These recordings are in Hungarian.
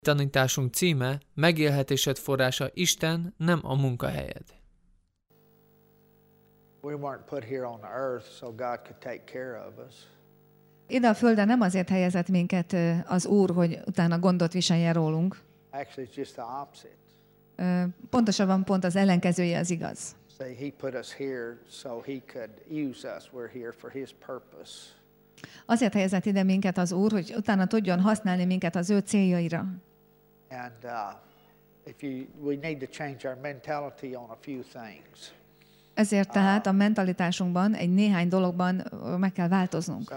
Tanításunk címe, megélhetésed forrása Isten, nem a munkahelyed. Ide a földre nem azért helyezett minket az Úr, hogy utána gondot viseljen rólunk. Pontosabban pont az ellenkezője az igaz. Azért helyezett ide minket az Úr, hogy utána tudjon használni minket az ő céljaira. Ezért tehát a mentalitásunkban egy néhány dologban meg kell változnunk.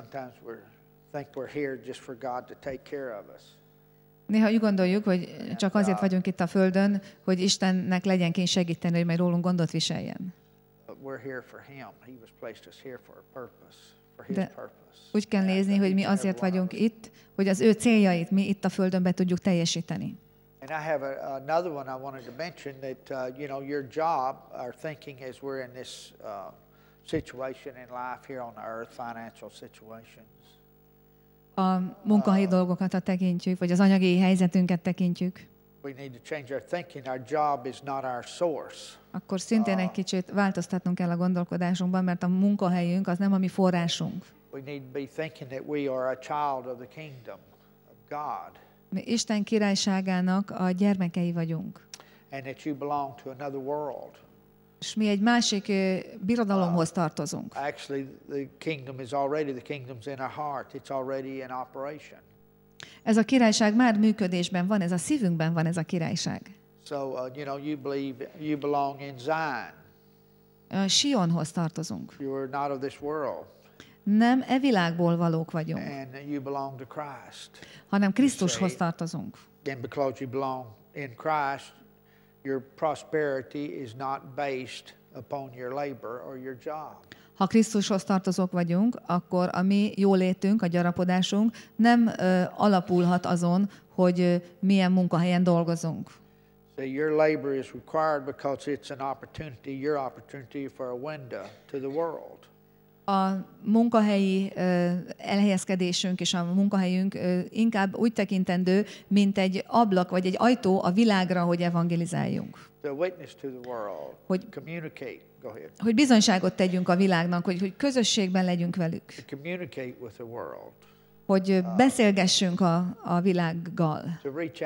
Néha úgy gondoljuk, hogy csak azért vagyunk itt a földön, hogy Istennek legyen kény segíteni, hogy majd rólunk gondot viseljen. De úgy kell nézni, hogy mi azért vagyunk itt, hogy az ő céljait mi itt a földön be tudjuk teljesíteni. And I have another one I wanted to mention that your job, our thinking as we're in this situation in life here on earth, financial situations. A munkahelyi dolgokat tekintjük, vagy az anyagi helyzetünket tekintjük. We need to change our thinking. Our job is not our source. Akkor szintén egy kicsit változtatnunk kell a gondolkodásunkban, mert a munkahelyünk az nem a mi forrásunk. We need to be thinking that we are a child of the kingdom of God. Mi Isten királyságának a gyermekei vagyunk. And that you belong to another world. És mi egy másik birodalomhoz tartozunk. Actually, the kingdom's in our heart. It's already in operation. Ez a királyság már működésben van, ez a szívünkben van ez a királyság. So, you belong in Zion. Sionhoz tartozunk. You are not of this world. Nem e világból valók vagyunk, And you belong to Christ. hanem Krisztushoz tartozunk. And because you belong in Christ, your prosperity is not based upon your labor or your job. Ha Krisztushoz tartozók vagyunk, akkor a mi jólétünk, a gyarapodásunk nem alapulhat azon, hogy milyen munkahelyen dolgozunk. So your labor is required because it's an opportunity, your opportunity for a window to the world. A munkahelyi elhelyezkedésünk és a munkahelyünk inkább úgy tekintendő, mint egy ablak vagy egy ajtó a világra, hogy evangelizáljunk. Hogy bizonyságot tegyünk a világnak, hogy közösségben legyünk velük. Hogy beszélgessünk a világgal.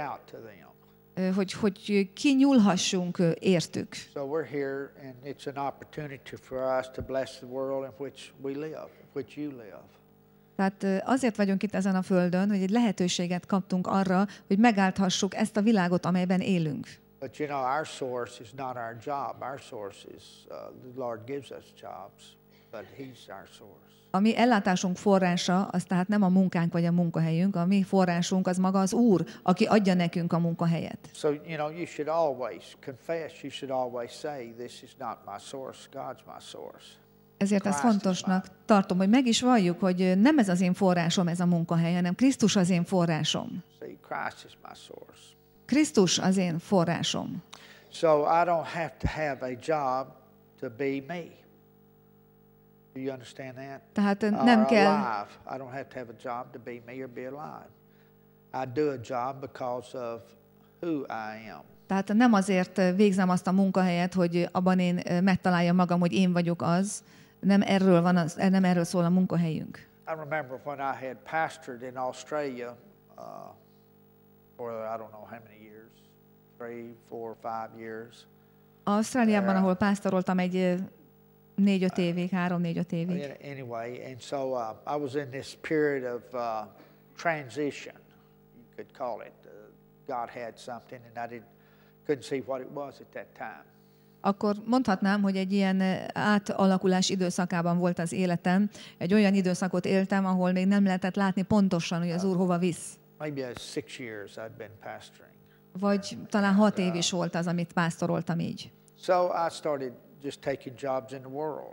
Hogy kinyúlhassunk értük. So we're here and it's an opportunity for us to bless the world in which we live, in which you live. Tehát azért vagyunk itt ezen a földön, hogy egy lehetőséget kaptunk arra, hogy megállthassuk ezt a világot, amelyben élünk. But our source is not our job. Our source is the Lord gives us jobs, but he's our source. A mi ellátásunk forrása, az tehát nem a munkánk vagy a munkahelyünk, a mi forrásunk az maga az Úr, aki adja nekünk a munkahelyet. So, you should always confess, you should always say, this is not my source, God's my source. Ezért ezt fontosnak tartom, hogy meg is valljuk, hogy nem ez az én forrásom, ez a munkahely, hanem Krisztus az én forrásom. Christ is my source. Krisztus az én forrásom. So I don't have to have a job to be me. Do you understand that? Tehát nem kell. I don't have to have a job to be me or be alive. I do a job because of who I am. Tehát nem azért végzem azt a munkahelyet, hogy abban én megtaláljam magam, hogy én vagyok az. Nem erről szól a munkahelyünk. I remember when I had pastored in Australia for I don't know how many years, 3, 4, 5 years. Ausztráliában, ahol pásztoroltam egy 4-5 évig, 3-4-5 évig. Anyway, and so I was in this period of transition, you could call it. God had something, and I couldn't see what it was at that time. Akkor mondhatnám, hogy egy ilyen átalakulás időszakában volt az életem. Egy olyan időszakot éltem, ahol még nem lehetett látni pontosan, hogy az Úr hova visz. Maybe 6 years I'd been pastoring. Vagy talán 6 év is volt az, amit pásztoroltam így. So I started just taking jobs in the world.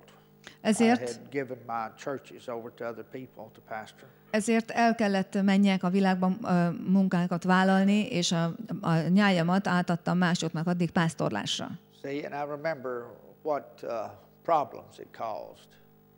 Ezért el kellett menjek a világban munkákat vállalni, és a nyájamat átadtam másoknak addig pásztorlásra. See, and I remember what problems it caused.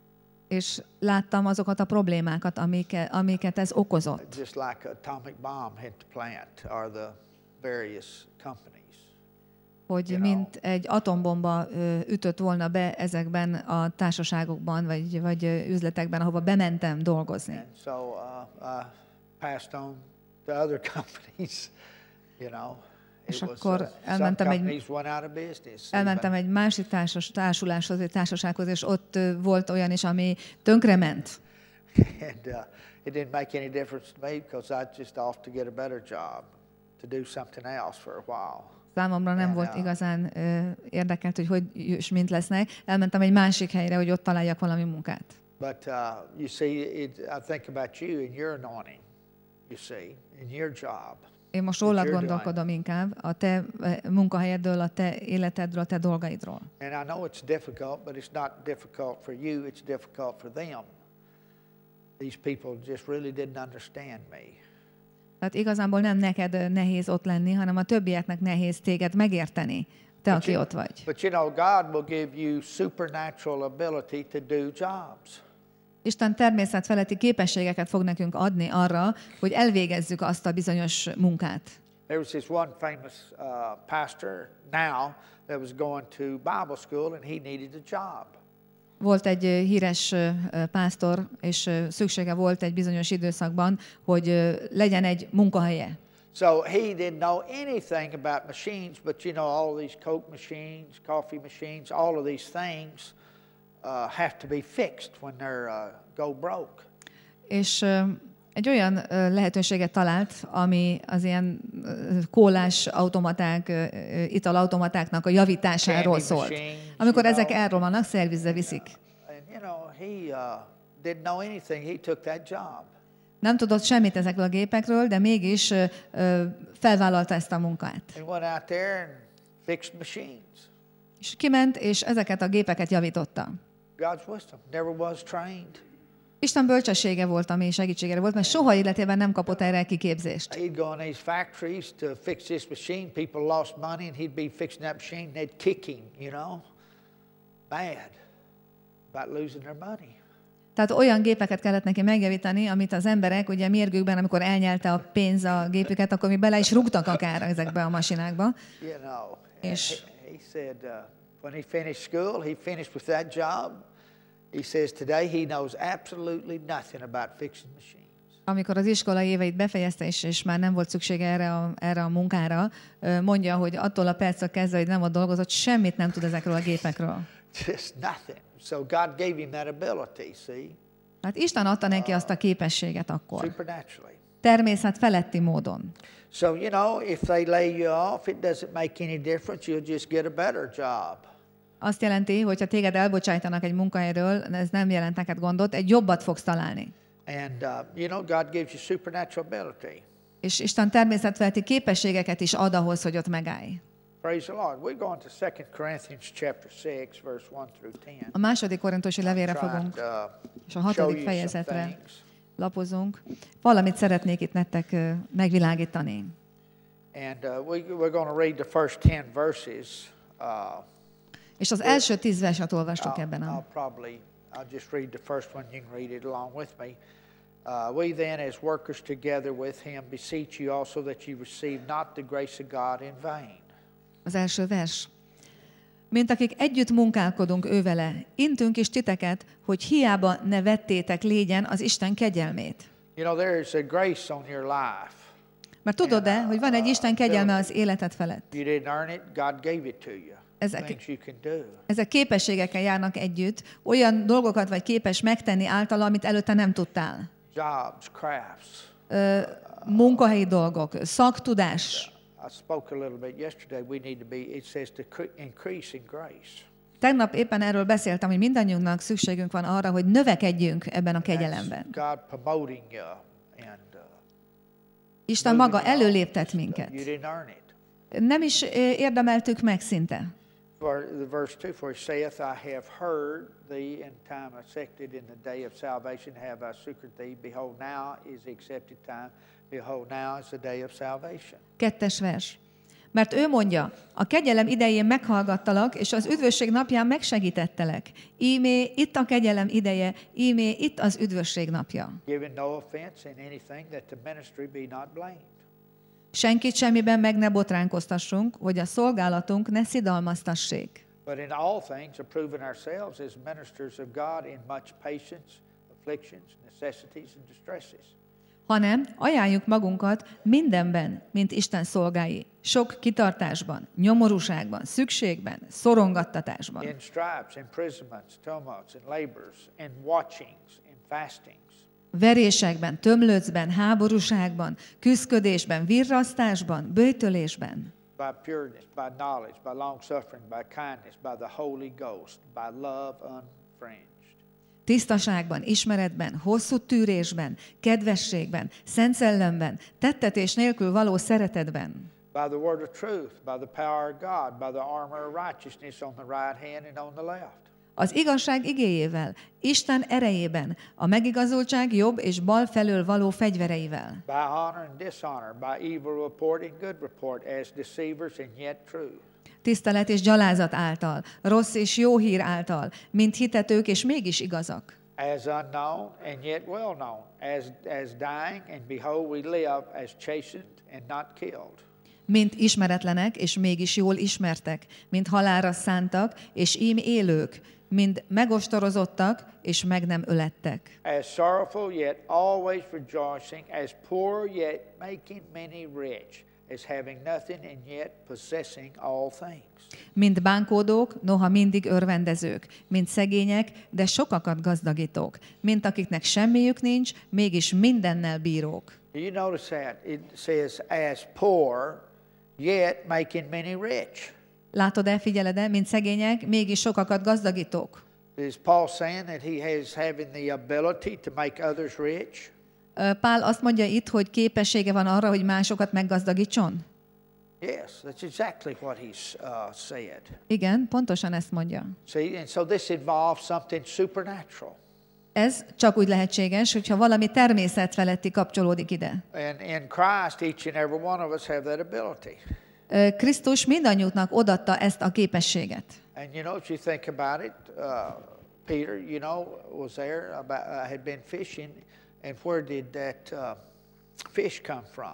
és láttam azokat a problémákat, amiket ez okozott. Just like an atomic bomb hit the plant or the various companies. Hogy mint egy atombomba ütött volna be ezekben a társaságokban, vagy üzletekben, ahova bementem dolgozni. And so passed on to other companies, you know. És akkor elmentem egy másik társuláshoz, egy társasághoz, és ott volt olyan is, ami tönkrement. And it didn't make any difference to me because I just off to get a better job, to do something else for a while. Számomra nem volt igazán érdekelt, hogy és mint lesznek. Elmentem egy másik helyre, hogy ott találjak valami munkát. But you see, I think about you and your anointing, you see, in your job. Én most rólad gondolkodom inkább, a te munkahelyedről, a te életedről, a te dolgaidról. And I know it's difficult, but it's not difficult for you, it's difficult for them. These people just really didn't understand me. Tehát igazából nem neked nehéz ott lenni, hanem a többieknek nehéz téged megérteni, te, aki ott vagy. But you know, God will give you supernatural ability to do jobs. Isten természetfeletti képességeket fog nekünk adni arra, hogy elvégezzük azt a bizonyos munkát. There was this one famous pastor now that was going to Bible school and he needed a job. Volt egy híres pásztor, és szüksége volt egy bizonyos időszakban, hogy legyen egy munkahelye. So he didn't know anything about machines, but you know all of these Coke machines, coffee machines, all of these things have to be fixed when they're go broke. És egy olyan lehetőséget talált, ami az ilyen kólás automaták, italautomatáknak a javításáról szólt. Amikor ezek elromlanak, szervizre viszik. Nem tudott semmit ezekről a gépekről, de mégis felvállalta ezt a munkát. És kiment, és ezeket a gépeket javította. Isten bölcsessége volt, ami segítségére volt, mert soha életében nem kapott erre kiképzést. He'd go in these factories to fix this machine. People lost money, and he'd be fixing that machine. And they'd kick him, you know, bad about losing their money. Tehát olyan gépeket kellett neki megjavítani, amit az emberek ugye mérgükben, amikor elnyelte a pénz a gépüket, akkor még bele is rúgtak akár ezekbe a masinákba. You know, és he said when he finished school, he finished with that job. He says today he knows absolutely nothing about fixing machines. Amikor az iskolai éveit befejezte, és már nem volt szüksége erre a munkára, mondja, hogy attól a perctől kezdve, hogy nem ott dolgozott, semmit nem tud ezekről a gépekről. Just nothing. So God gave him that ability, see? Hát Isten adta neki azt a képességet akkor. Supernaturally. Természet feletti módon. So, you know, if they lay you off, it doesn't make any difference. You'll just get a better job. Azt jelenti, hogy ha téged elbocsájtanak egy munkahelyről, ez nem jelent neked gondot, egy jobbat fogsz találni. And you know, God gives you supernatural ability. És Isten természetfeletti képességeket is ad ahhoz, hogy ott megállj. Praise the Lord. We're going to 2 Corinthians chapter 6 verse 1 through 10. A második korintusi levélre fogunk, és a 6. fejezetre lapozunk. Valamit szeretnék itt nektek megvilágítani. And we're going to read the first 10 verses. És az első 10 verset olvastuk ebben a... I'll just read the first one. You can read it along with me. We then, as workers together with him, beseech you also that you receive not the grace of God in vain. Az első vers. Mint akik együtt munkálkodunk ővele, intünk is titeket, hogy hiába ne vettétek légyen az Isten kegyelmét. You know, there is a grace on your life. Mert tudod-e, hogy van egy Isten kegyelme az életed felett? You didn't earn it, God gave it to you. Ezek képességekkel járnak együtt, olyan dolgokat vagy képes megtenni általa, amit előtte nem tudtál. Jobs, crafts. Munkahelyi dolgok, szaktudás. I spoke a little bit yesterday. We need to be, it says to increase in grace. Tegnap éppen erről beszéltem, hogy mindannyiunknak szükségünk van arra, hogy növekedjünk ebben a kegyelemben. God promoting you and Isten maga előléptet minket. You didn't earn it. Nem is érdemeltük meg szinte. For the verse 2, for he saith, I have heard thee in time accepted in the day of salvation, have I succored thee. Behold, now is the accepted time. Behold, now is the day of salvation. 2. vers. Mert ő mondja, a kegyelem idején meghallgattalak, és az üdvösség napján megsegítettelek. Ímé itt a kegyelem ideje, ímé itt az üdvösség napja. Giving no offense in anything, that the ministry be not blamed. Senkit semmiben meg ne botránkoztassunk, hogy a szolgálatunk ne szidalmaztassék. But in all things, approving ourselves as ministers of God in much patience, afflictions, necessities, and distresses. Hanem ajánljuk magunkat mindenben, mint Isten szolgái, sok kitartásban, nyomorúságban, szükségben, szorongattatásban. In stripes, imprisonments, tumults, and labors, in watchings, in fastings. Verésekben, tömlöcben, háborúságban, küszködésben, virrasztásban, böjtölésben. By pureness, by knowledge, by long suffering, by kindness, by the Holy Ghost, by love unfringed. Tisztaságban, ismeretben, hosszú tűrésben, kedvességben, szent szellemben, tettetés nélkül való szeretetben. By the word of truth, by the power of God, by the armor of righteousness on the right hand and on the left. Az igazság igéjével, Isten erejében, a megigazultság jobb és bal felől való fegyvereivel. By honor and dishonor, by evil report and good report, as deceivers and yet true. Tisztelet és gyalázat által, rossz és jó hír által, mint hitetők és mégis igazak. As unknown and yet well known, as dying, and behold we live, as chastened and not killed. Mint ismeretlenek és mégis jól ismertek, mint halálra szántak és ím élők, mint megostorozottak és meg nem ölettek. As sorrowful yet always rejoicing, as poor yet making many rich, as having nothing and yet possessing all things. Mint bánkódók, noha mindig örvendezők, mint szegények, de sokakat gazdagítók, mint akiknek semmiük nincs, mégis mindennel bírók. Do you notice that? It says, as poor yet making many rich. Látod-e, figyeled-e, mint szegények, mégis sokakat gazdagítók? Is Paul saying that he is having the ability to make others rich? Pál azt mondja itt, hogy képessége van arra, hogy másokat meggazdagítson? Yes, that's exactly what he's said. Igen, pontosan ezt mondja. See, and so this involves something supernatural. Ez csak úgy lehetséges, hogyha valami természetfeletti kapcsolódik ide. And in Christ, each and every one of us have that ability. Krisztus mindannyiunknak odatta ezt a képességet. And you know, if you think about it, Peter, you know, was there, had been fishing, and where did that fish come from?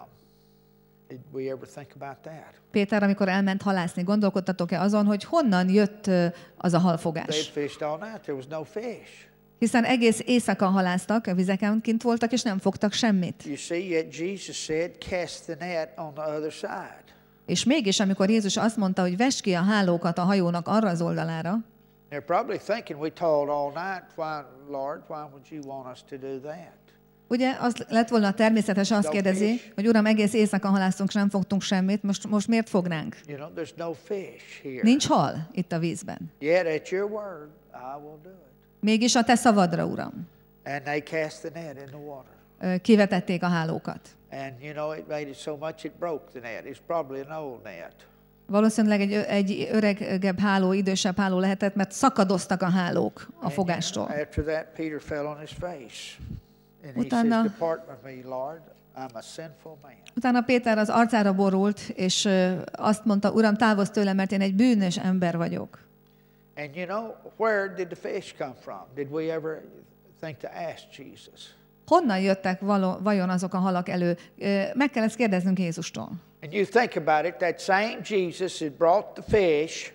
Did we ever think about that? Péter, amikor elment halászni, gondolkodtatok-e azon, hogy honnan jött az a halfogás? They fished all night, there was no fish. Hiszen egész éjszaka haláztak, a vizeken kint voltak, és nem fogtak semmit. You see, yet Jesus said, cast the net on the other side. És mégis, amikor Jézus azt mondta, hogy vess ki a hálókat a hajónak arra az oldalára, They're probably thinking, we toiled all night, why, Lord, why would you want us to do that? ugye az lett volna természetes, azt kérdezi, hogy Uram, egész éjszaka haláztunk, és nem fogtunk semmit, most miért fognánk? You know, there's no fish here. Nincs hal itt a vízben. Yet at your word, I will do it. Mégis a te szavadra, Uram. And they cast the net in the water. Kivetették a hálókat. And you know, it made it so much it broke the net. It's probably an old net. Valószínűleg egy öregebb háló, idősebb háló lehetett, mert szakadoztak a hálók a fogástól. After that, Peter fell on his face. And he Utána- says, depart from me, Lord, I'm a sinful man. Utána Péter az arcára borult, és azt mondta, Uram, távozz tőlem, mert én egy bűnös ember vagyok. And you know, where did the fish come from? Did we ever think to ask Jesus? Honnan jöttek vajon azok a halak elő? Meg kell ezt kérdeznünk Jézustól. And you think about it, that same Jesus who brought the fish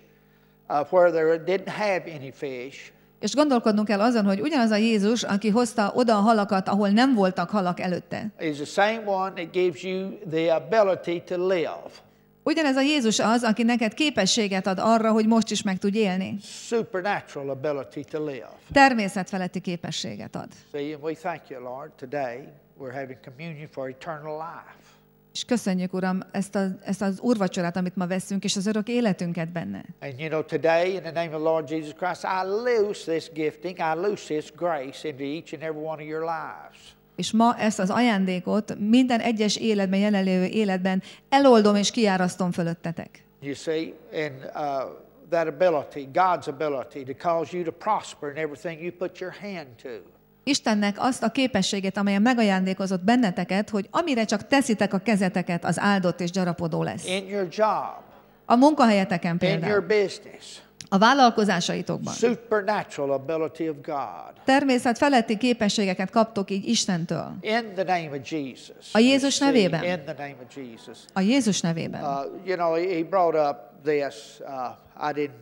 where there didn't have any fish, És gondolkodnunk kell azon, hogy ugyanaz a Jézus, aki hozta oda a halakat, ahol nem voltak halak előtte. is the same one that gives you the ability to live. Ugyanez a Jézus az, aki neked képességet ad arra, hogy most is meg tudj élni. Supernatural ability to live. Természetfeletti képességet ad. See, and we thank you, Lord. Today we're having communion for eternal life. És köszönjük, Uram, ezt az úrvacsorát, amit ma veszünk, és az örök életünket benne. And you know, today, in the name of the Lord Jesus Christ, I loose this gifting, I loose this grace into each and every one of your lives. És ma ezt az ajándékot minden egyes életben, jelenlévő életben eloldom és kiárasztom fölöttetek. You see, and that ability, God's ability to cause you to prosper in everything you put your hand to. Istennek azt a képességét, amelyen megajándékozott benneteket, hogy amire csak teszitek a kezeteket, az áldott és gyarapodó lesz. In your job, A munkahelyeteken in your például, business, a vállalkozásaitokban. supernatural ability of God. Természet feletti képességeket kaptok így Istentől. In the name of Jesus. A Jézus You see, nevében. in the name of Jesus. A Jézus nevében. You know, he brought up this. I didn't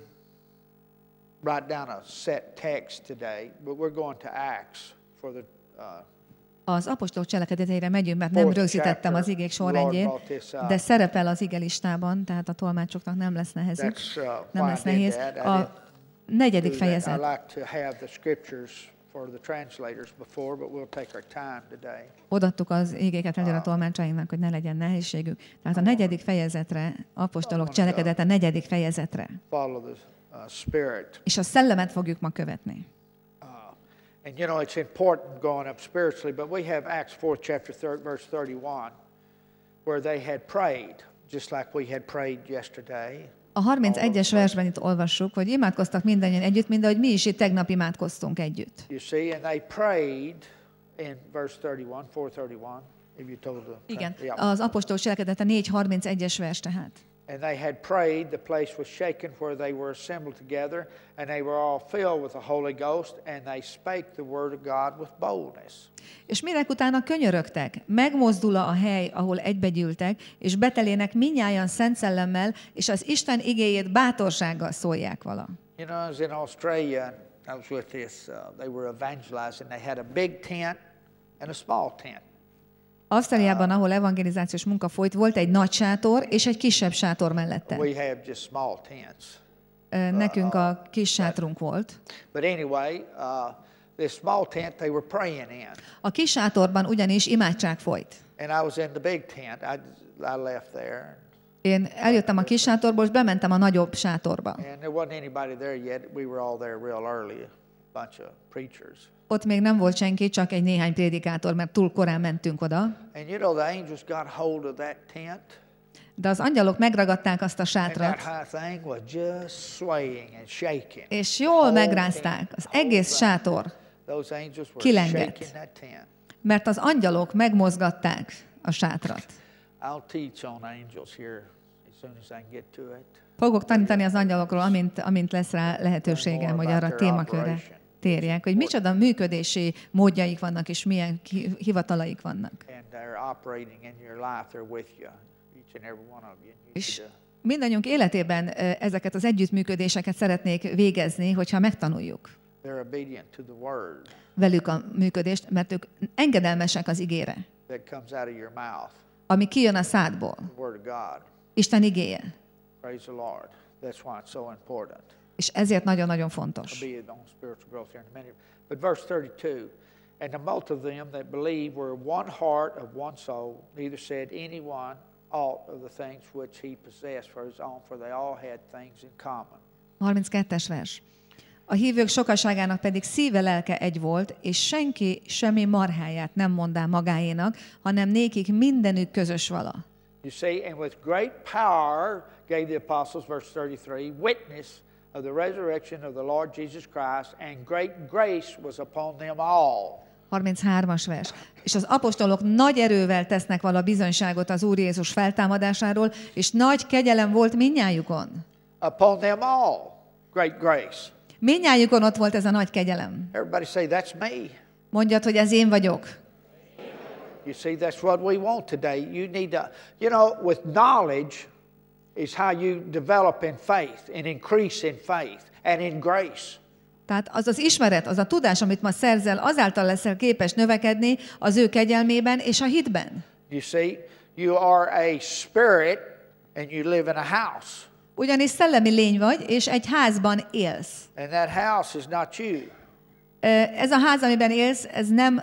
write down a set text today, but we're going to Acts for the Az apostolok cselekedeteire megyünk, mert nem fourth rögzítettem az chapter. igék Lord sorrendjét, brought this up. de szerepel az igelistában, tehát a tolmácsoknak nem lesz nehezük, nem why lesz I did nehéz. that. I A negyedik I fejezet. like to have the scriptures for the translators before, but we'll take our time today. Odaadtuk az igéket legyen a tolmácsainknak, hogy ne legyen nehézségük. Tehát a negyedik fejezetre, apostolok cselekedete negyedik fejezetre. Follow the Spirit. És a szellemet fogjuk ma követni. And you know, it's important going up spiritually, but we have Acts 4th chapter verse 31, where they had prayed, just like we had prayed yesterday. A 31-es versben itt olvassuk, hogy imádkoztak mindannyian együtt, mint ahogy mi is itt tegnap imádkoztunk együtt. You see, and they prayed in verse 31, 431, if you told them. Igen, Yeah. az apostolok cselekedete 4:31-es vers tehát. And they had prayed, the place was shaken where they were assembled together, and they were all filled with the Holy Ghost, and they spake the word of God with boldness. És minek utána könyörögtek, megmozdul a hely, ahol egybegyűltek, és betelének mindnyájan szent szellemmel, és az Isten igéjét bátorsággal szólják vala. You know, I was in Australia, and I was with this, they were evangelizing. They had a big tent and a small tent. Ausztráliában, ahol evangelizációs munka folyt, volt egy nagy sátor és egy kisebb sátor mellette. We have just small tents. Nekünk a kis sátrunk volt. But anyway, this small tent they were praying in. A kis sátorban ugyanis imádság folyt. And I was in the big tent. I left there. Én eljöttem a kis sátorból, és bementem a nagyobb sátorba. And there wasn't anybody there yet. We were all there real early, a bunch of preachers. Ott még nem volt senki, csak egy néhány prédikátor, mert túl korán mentünk oda. And you know, the angels got hold of that tent. De az angyalok megragadták azt a And that sátrat, high thing was just swaying and shaking. és jól megrázták. Az egész sátor, Those angels were kilengett. shaking that tent. mert az angyalok megmozgatták a sátrat. I'll teach on angels here as soon as I can get to it. Fogok tanítani az angyalokról, amint lesz rá lehetőségem, hogy arra a témakörre térjek, hogy micsoda működési módjaik vannak, és milyen hivatalaik vannak. And they're operating in your life. They're with you, each and every one of you. And you És need to- mindannyiunk életében ezeket az együttműködéseket szeretnék végezni, hogyha megtanuljuk They're obedient to the word velük a működést, mert ők engedelmesek az igére, that comes out of your mouth, ami kijön a szádból, the word of God. Isten igéje. Praise the Lord. That's why it's so important. És ezért nagyon-nagyon fontos. I'll be on spiritual growth here in a minute. But verse 32, and the multitude of them that believed were one heart of one soul, neither said any one aught of the things which he possessed for his own, for they all had things in common. 32-es vers. A hívők sokaságának pedig szíve lelke egy volt, és senki semmi marháját nem mondá magáénak, hanem nékik mindenük közös vala. You see, and with great power gave the apostles, verse 33, witness of the resurrection of the Lord Jesus Christ, and great grace was upon them all. 33-as vers. És az apostolok nagy erővel tesznek vala bizonyságot az Úr Jézus feltámadásáról, és nagy kegyelem volt mindnyájukon. Upon them all, great grace. Mindnyájukon ott volt ez a nagy kegyelem. Everybody say, that's me. Mondjad, hogy ez én vagyok. You see, that's what we want today. You need to, you know, with knowledge is how you develop in faith and increase in faith and in grace. Tehát az az ismeret, az a tudás, amit ma szerzel, azáltal leszel képes növekedni az ő kegyelmében és a hitben. You see, you are a spirit and you live in a house. Ugyanis szellemi lény vagy, és egy házban élsz. And that house is not you. Ez a ház, amiben élsz, ez nem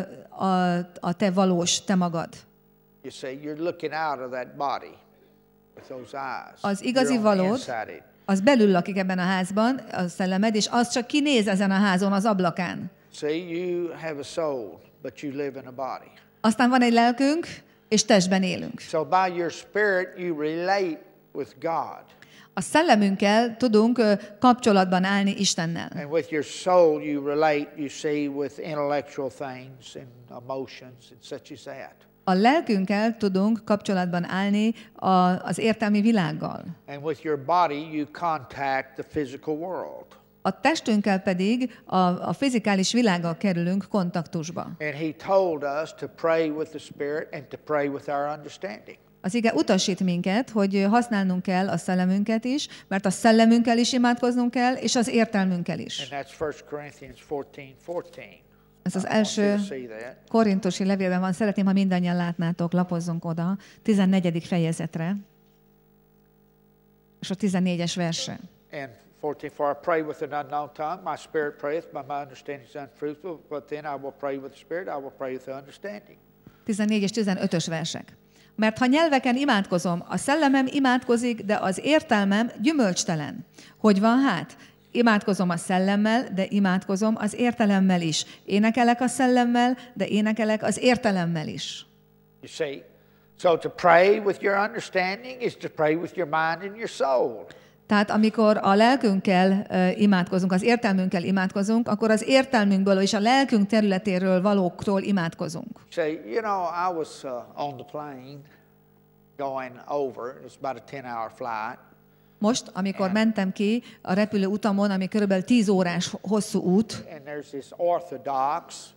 a te valós, te magad. You see, you're looking out of that body with those eyes. Az igazi You're on the valód, inside it. az belül lakik ebben a házban, a szellemed, és az csak kinéz ezen a házon, az ablakán. See, you have a soul, but you live in a body. Aztán van egy lelkünk, és testben élünk. So by your spirit, you relate with God. A szellemünkkel tudunk kapcsolatban állni Istennel. And with your soul you relate, you see, with intellectual things and emotions and such as that. A lelkünkkel tudunk kapcsolatban állni az értelmi világgal. And with your body you contact the physical world. A testünkkel pedig a fizikális világgal kerülünk kontaktusba. And he told us to pray with the Spirit and to pray with our understanding. Az ige utasít minket, hogy használnunk kell a szellemünket is, mert a szellemünkkel is imádkoznunk kell, és az értelmünkkel is. And that's 1 Corinthians 14:14. Ez az első korintusi levélben van. Szeretném, ha mindannyian látnátok, lapozzunk oda, 14. fejezetre, és a 14-es verse. And 14, for I pray with an unknown tongue, my spirit prayeth, but my understanding is unfruitful, but then I will pray with the Spirit, I will pray with the understanding. 14 és 15-ös versek. Mert ha nyelveken imádkozom, a szellemem imádkozik, de az értelmem gyümölcstelen. Hogy van hát? Imádkozom a szellemmel, de imádkozom az értelemmel is. Énekelek a szellemmel, de énekelek az értelemmel is. You see? So to pray with your understanding is to pray with your mind and your soul. Tehát amikor a lelkünkkel imádkozunk, az értelmünkkel imádkozunk, akkor az értelmünkből és a lelkünk területéről valókról imádkozunk. Say, you know, I was on the plane going over. It's about a 10-hour flight. Most, amikor mentem ki a repülő utamon, ami körülbelül 10 órás hosszú út, And there's this Orthodox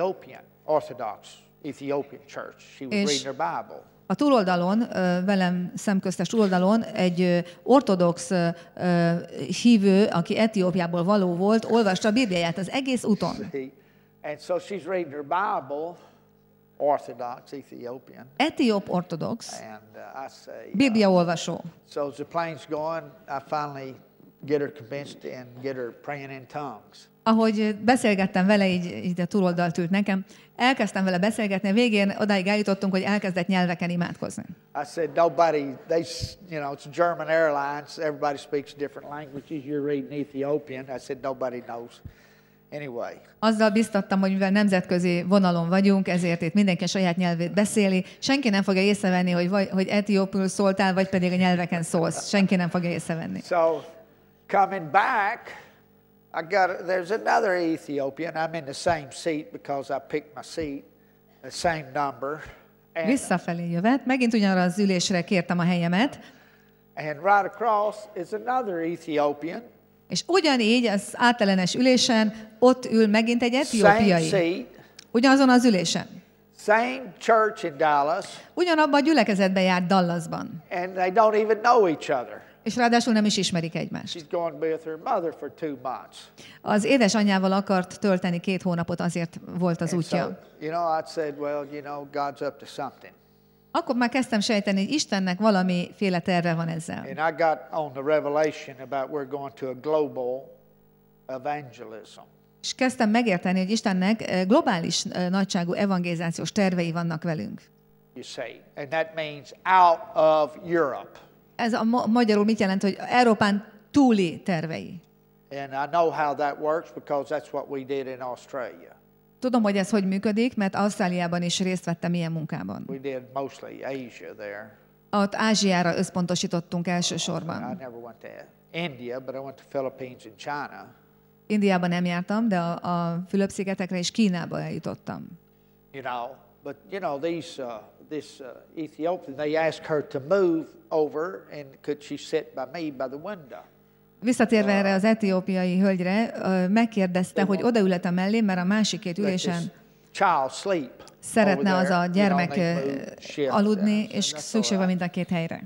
Ethiopian church. She was reading her Bible. a túloldalon, velem szemköztes túloldalon egy ortodox hívő, aki Etiópiából való volt, olvasta a Bibliáját az egész úton. And so she's reading her Bible, Orthodox Ethiopian. Etióp ortodox, And I say, Bibliaolvasó. so as the plane's going, I finally get her convinced and get her praying in tongues. Ahogy beszélgettem vele, így a túloldalt ült nekem, elkezdtem vele beszélgetni, a végén odáig eljutottunk, hogy elkezdett nyelveken imádkozni. I said, nobody, it's German Airlines, everybody speaks different languages, you're reading Ethiopian. I said, nobody knows. Anyway. Azzal biztattam, hogy mivel nemzetközi vonalon vagyunk, ezért itt mindenki a saját nyelvét beszéli. Senki nem fogja észrevenni, hogy etiópul szóltál, vagy pedig a nyelveken szólsz. Senki nem fogja észrevenni. So, coming back, there's another Ethiopian. I'm in the same seat because I picked my seat, the same number. Visszafelé jövet, megint ugyanarra az ülésre kértem a helyemet. And right across is another Ethiopian. És ugyanígy az átellenes ülésen ott ül megint egy etiópiai. Ugyanazon az ülésen. Same church in Dallas. Ugyanabban a gyülekezetben járt Dallasban. And they don't even know each other. És ráadásul nem is ismerik egymást. She's going to be with her mother for 2 months. Az édesanyjával akart tölteni 2 hónapot, azért volt az útja. So, I said, well, God's up to something. Akkor már kezdtem sejteni, hogy Istennek valamiféle terve van ezzel. And I got on the revelation about we're going to a global evangelism. És kezdtem megérteni, hogy Istennek globális nagyságú evangelizációs tervei vannak velünk. You see, and that means out of Europe. Ez magyarul mit jelent, hogy Európán túli tervei. And I know how that works because that's what we did in Australia. Tudom, hogy ez hogy működik, mert Ausztráliában is részt vettem ilyen munkában. We did mostly Asia there. Ott Ázsiára összpontosítottunk elsősorban. I never went to India, but I went to Philippines and China. Indiában nem jártam, de a Fülöp-szigetekre és Kínába eljutottam. But this Ethiopian, they asked her to move over, and could she sit by me by the window? Visszatérve erre az etiópiai hölgyre, megkérdezte, hogy odaülhetem mellé, mert a másik 2 ülésen szeretne az a gyermek aludni, és szükség van mind a 2 helyre.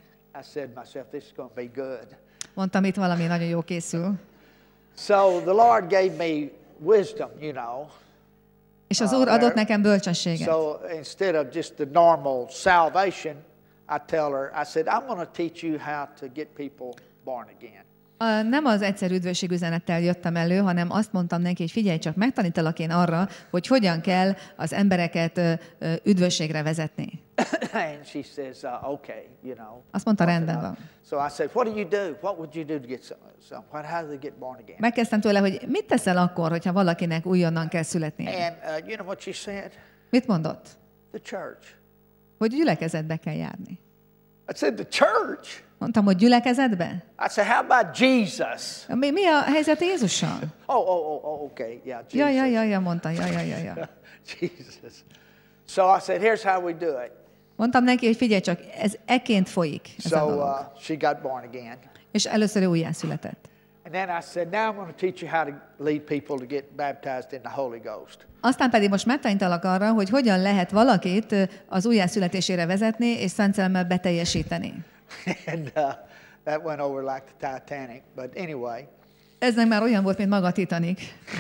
Mondtam, itt valami nagyon jó készül. So the Lord gave me wisdom, És az Úr adott nekem bölcsességet. So instead of just the normal salvation, I tell her, I said, I'm going to teach you how to get people born again. Nem az egyszerű üdvösségüzenettel jöttem elő, hanem azt mondtam neki, hogy figyelj csak, megtanítalak én arra, hogy hogyan kell az embereket üdvösségre vezetni. And she says, okay, Azt mondta, rendben van. So I said, what do you do? What would you do to get someone? How do they get born again? Megkezdtem tőle, hogy mit teszel akkor, hogyha valakinek újonnan kell születni? And you know what she said? Mit mondott? The church. Hogy gyülekezetbe kell járni. I said, the church? Mondtam, hogy gyülekezetbe? I said, how about Jesus? Mi a helyzet Jézussal? Okay, yeah, Jesus. Ja, mondta, ja. Jesus. So I said, here's how we do it. Mondtam neki, hogy figyelj csak, ez ekként folyik ez a So dolog. she got born again. És először ő újjászületett. And then I said, now I'm going to teach you how to lead people to get baptized in the Holy Ghost. Aztán pedig most megtanítalak arra, hogy hogyan lehet valakit az újjászületésére vezetni, és Szent Szellemmel beteljesíteni. And that went over like the Titanic, but anyway. Ez már olyan volt, mint maga a Titanic.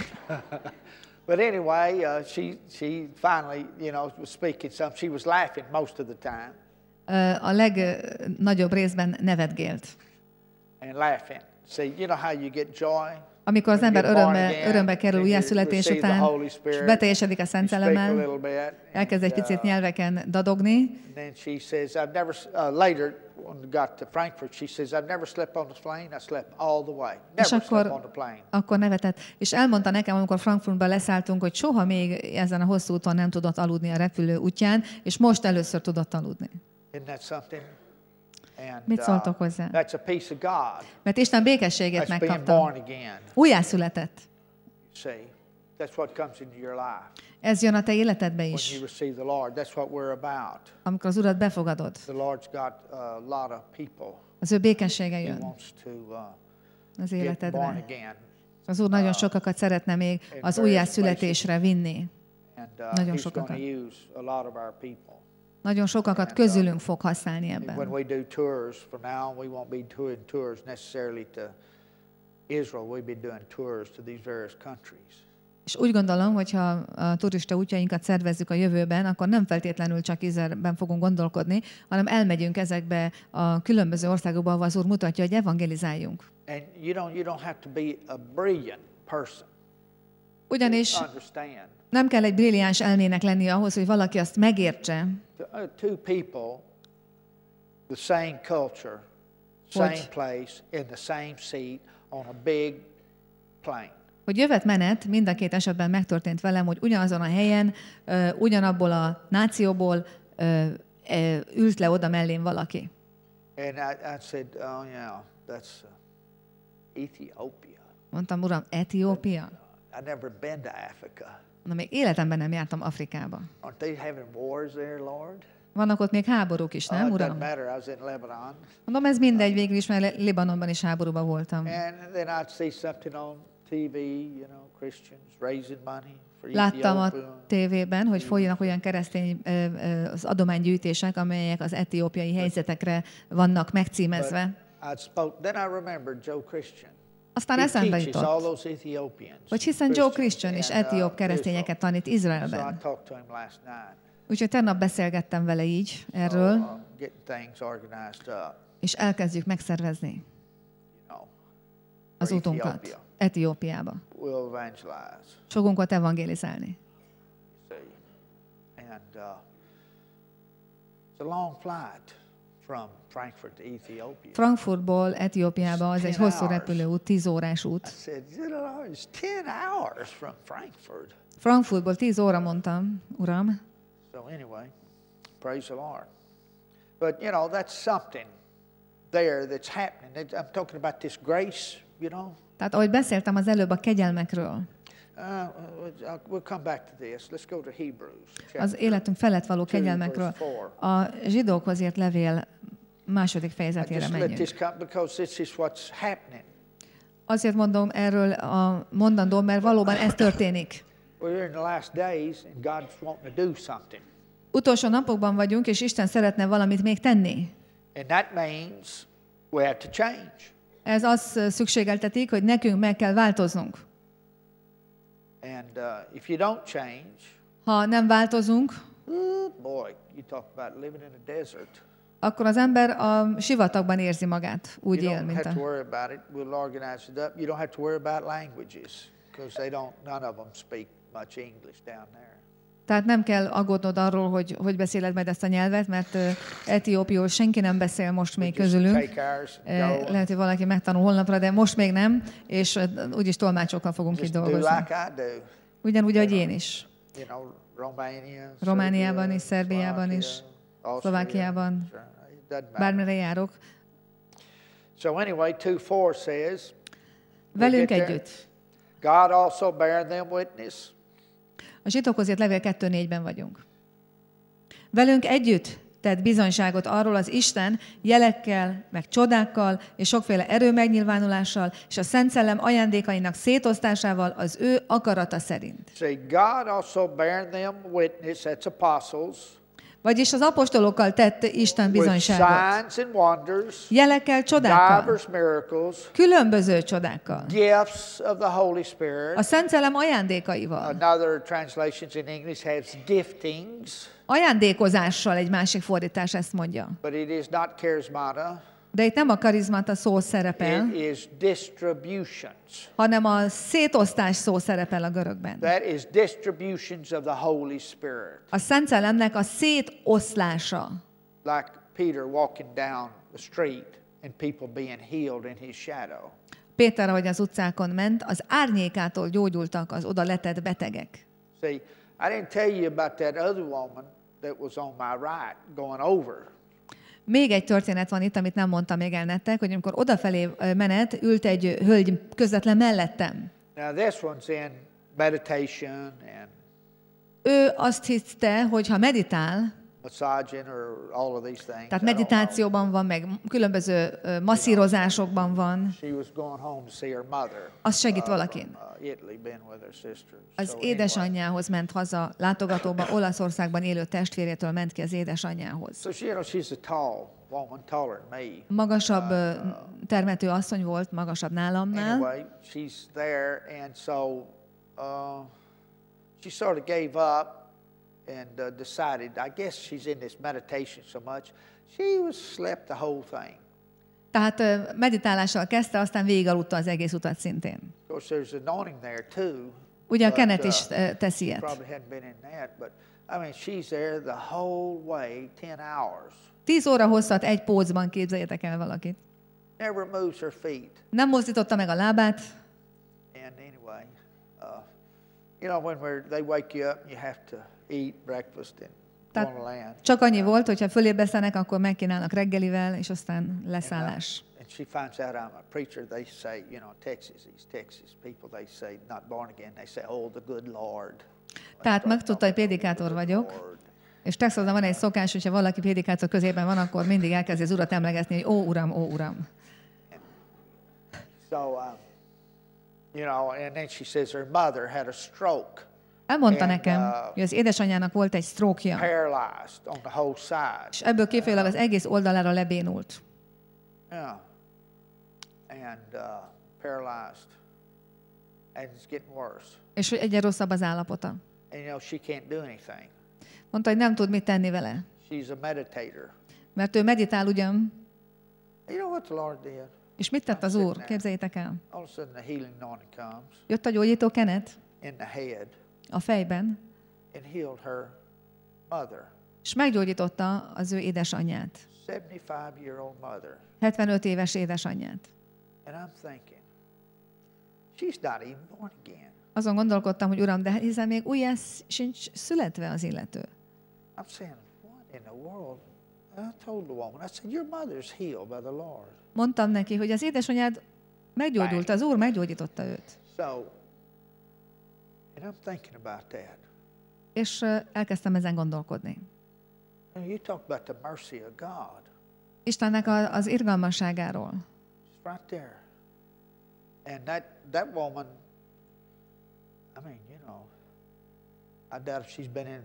But anyway, she finally, was speaking some. She was laughing most of the time. A legnagyobb részben nevetgélt. And laughing. See, you know how you get joy? Amikor az ember örömbe kerül újjászületés után, és beteljesedik a Szent Szellemmel, elkezd egy picit nyelveken dadogni. And then she says, I've never, later, when we got to Frankfurt, she says, I've never slept on the plane, I slept all the way. Never slept on the plane. Akkor nevetett. És elmondta nekem, amikor Frankfurtba leszálltunk, hogy soha még ezen a hosszú úton nem tudott aludni a repülő útján, és most először tudott aludni. Isn't that something? And, mit szóltok hozzá? That's a piece of God. Mert Isten békességet megkapta. Újjászületett. See, that's what comes into your life. Ez jön a te életedbe When is. you receive the Lord, that's what we're about. Amikor az Urat befogadod. The Lord's got a lot of people. Az ő békessége He jön wants to az get born életedbe. again. Az Úr nagyon sokakat szeretne még az újjászületésre vinni. And Nagyon he's sokakat. going to use a lot of our people. Nagyon sokakat közülünk fog használni When ebben. we do tours from now on, we won't be doing tours necessarily to Israel. We'll be doing tours to these various countries. És úgy gondolom, hogy ha a turista útjainkat szervezzük a jövőben, akkor nem feltétlenül csak Izraelben fogunk gondolkodni, hanem elmegyünk ezekbe a különböző országokba, ahol az Úr mutatja, hogy evangelizáljunk. And you don't have to be a brilliant person Ugyanis to understand. nem kell egy brilliáns elmének lenni ahhoz, hogy valaki azt megértse, Two people, the same culture, same place, in the same seat, on a big plane. hogy jövet-menet mind a két esetben megtörtént velem, hogy ugyanazon a helyen, ugyanabból a nációból ült le oda mellém valaki. And I said, oh yeah, that's Ethiopia. Mondtam, Uram, Etiópia? I've never been to Africa. Na, még életemben nem jártam Afrikába. Aren't they having wars there, Lord? Vannak ott még háborúk is, nem, It Uram? doesn't matter. I was in Lebanon. Mondom, ez mindegy, végül is, mert Libanonban is háborúban voltam. And then I'd see something on TV, Christians raising money for Láttam a Ethiopia. tévében, hogy folynak olyan keresztény az adománygyűjtések, amelyek az etiópiai helyzetekre vannak megcímezve. Then I remembered Joe Christian. Aztán He eszembe teaches all jutott, those Ethiopians, hogy hiszen Joe Christians Christian és in, etióp keresztényeket Israel. tanít So I Izraelben. talked to him last night. Úgyhogy tegnap beszélgettem vele így erről, Getting things organized up, és elkezdjük megszervezni az for utunkat Ethiopia. Etiópiába. We'll evangelize. Fogunk ott evangelizálni. See, and it's a long flight from Frankfurt to Ethiopia. Frankfurtból Etiópiába az egy hosszú repülőút, 10 órás I út. said, it's 10 hours from Frankfurt. Frankfurtból 10 óra, mondtam, Uram. So anyway, praise the Lord. But that's something there that's happening. I'm talking about this grace, Tehát ahogy beszéltem az előbb a kegyelmekről, we'll come back to this. Let's go to Hebrews. az életünk felett való kegyelmekről, a zsidókhoz írt levél második fejezetére menjünk. Because this is what's happening. Azért mondom erről a mondandó, mert valóban ez történik. We're in the last days and God's wanting to do something. Utolsó napokban vagyunk, és Isten szeretne valamit még tenni. And that means we have to change. Ez azt szükségeltetik, hogy nekünk meg kell változnunk. And if you don't change, ha nem változunk, boy, you talk about living in a desert. Akkor az ember a sivatagban érzi magát, úgy él, mint You don't have to worry about it. We'll organize it up. You don't have to worry about languages because none of them speak much English down there. Tehát nem kell aggódnod arról, hogy beszéled majd ezt a nyelvet, mert etiópiul senki nem beszél most még közülünk. Lehet, hogy valaki megtanul holnapra, de most még nem, és úgyis tolmácsokkal fogunk itt dolgozni. Ugyanúgy, ahogy én is. Romániában is, Szerbiában is, Szlovákiában. matter. bármire járok. So anyway, 2:4 says, Velünk we get there. együtt. God also bear them witness. A zsidókhoz írt levél 2:4-ben vagyunk. Velünk együtt tett bizonyságot arról az Isten jelekkel, meg csodákkal, és sokféle erő megnyilvánulással, és a Szent Szellem ajándékainak szétosztásával az ő akarata szerint. See, God also bear them witness, that's apostles, Vagyis az apostolokkal tett Isten with bizonyságot. signs and wonders, Jelekkel, csodákkal, divers miracles, különböző csodákkal. gifts of the Holy Spirit. A Szent Szellem ajándékaival. Another translations in English has giftings, Ajándékozással egy másik fordítás ezt mondja. but it is not charismata. De itt nem a karizmata szó szerepel, It is distributions. hanem a szétosztás szó szerepel a görögben. That is distributions of the Holy Spirit. A Szent Szellemnek a szétoszlása. Like Peter walking down the street and people being healed in his shadow. Péter, ahogy az utcákon ment, az árnyékától gyógyultak az oda letett betegek. See, I didn't tell you about that other woman that was on my right going over. Még egy történet van itt, amit nem mondtam még el nektek, hogy amikor odafelé menet, ült egy hölgy közvetlen mellettem. Now this one's in meditation and Ő azt hitte, hogy ha meditál, massaging or all of these things. tehát I don't know. meditációban van, meg különböző masszírozásokban van, She was going home to see her mother. az segít valakin. From, Italy, been with her sister. Az So anyway, édesanyjához ment haza, látogatóba, Olaszországban élő testvérétől ment ki az édesanyjához. so she's a tall woman, taller than me. Magasabb termető asszony volt, magasabb nálamnál. Anyway, she's there, and so she sort of gave up and decided. I guess she's in this meditation so much, she was slept the whole thing. Tehát meditálással kezdte, aztán végigaludta az egész utat szintén. Of course, there's anointing there too. Ugye a but, Kenneth is tesz ilyet. probably hadn't been in that, but I mean, she's there the whole way, 10 hours. 10 óra hosszat egy pózban, képzeljétek el valakit. Never moves her feet. Nem mozdította meg a lábát, And anyway, you know, they wake you up, and you have to eat breakfast and go Tehát on land. csak annyi volt, hogyha fölébreszenek, akkor megkínálnak reggelivel, és aztán leszállás. And she finds out I'm a preacher. They say, you know, Texas, these Texas people, they say, not born again, they say, oh, the good Lord. Tehát megtudta, hogy prédikátor vagyok, és Texasban van egy szokás, hogyha valaki prédikátor közében van, akkor mindig elkezdi az Urat emlegetni, hogy ó, Uram. So, you know, and then she says her mother had a stroke, Elmondta And, nekem, hogy az édesanyjának volt egy sztrókja, paralyzed on the whole side. és ebből kifolyólag az egész oldalára lebénult. Yeah. And paralyzed. And it's getting worse. És hogy egyre rosszabb az állapota. And you know, she can't do anything. Mondta, hogy nem tud mit tenni vele. She's a meditator. Mert ő meditál ugyan, You know what the Lord did? és mit tett az Úr? Képzeljétek el. All of a sudden the healing anointing comes Jött a gyógyító Kenneth in the head a fejben, and healed her mother, és meggyógyította az ő édesanyját. 75-year-old mother. 75 éves édesanyját. And I'm thinking, she's not even born again. Azon gondolkodtam, hogy Uram, de hiszen még újjá sincs születve az illető. I'm saying, what in the world? And I told the woman, I said, your mother's healed by the Lord. Mondtam neki, hogy az édesanyád meggyógyult, az Úr meggyógyította őt. So, and I'm thinking about that. És elkezdtem ezen gondolkodni. And you talk about the mercy of God. Istennek az irgalmasságáról. It's right there. And that woman, I mean, you know, I doubt if she's been in,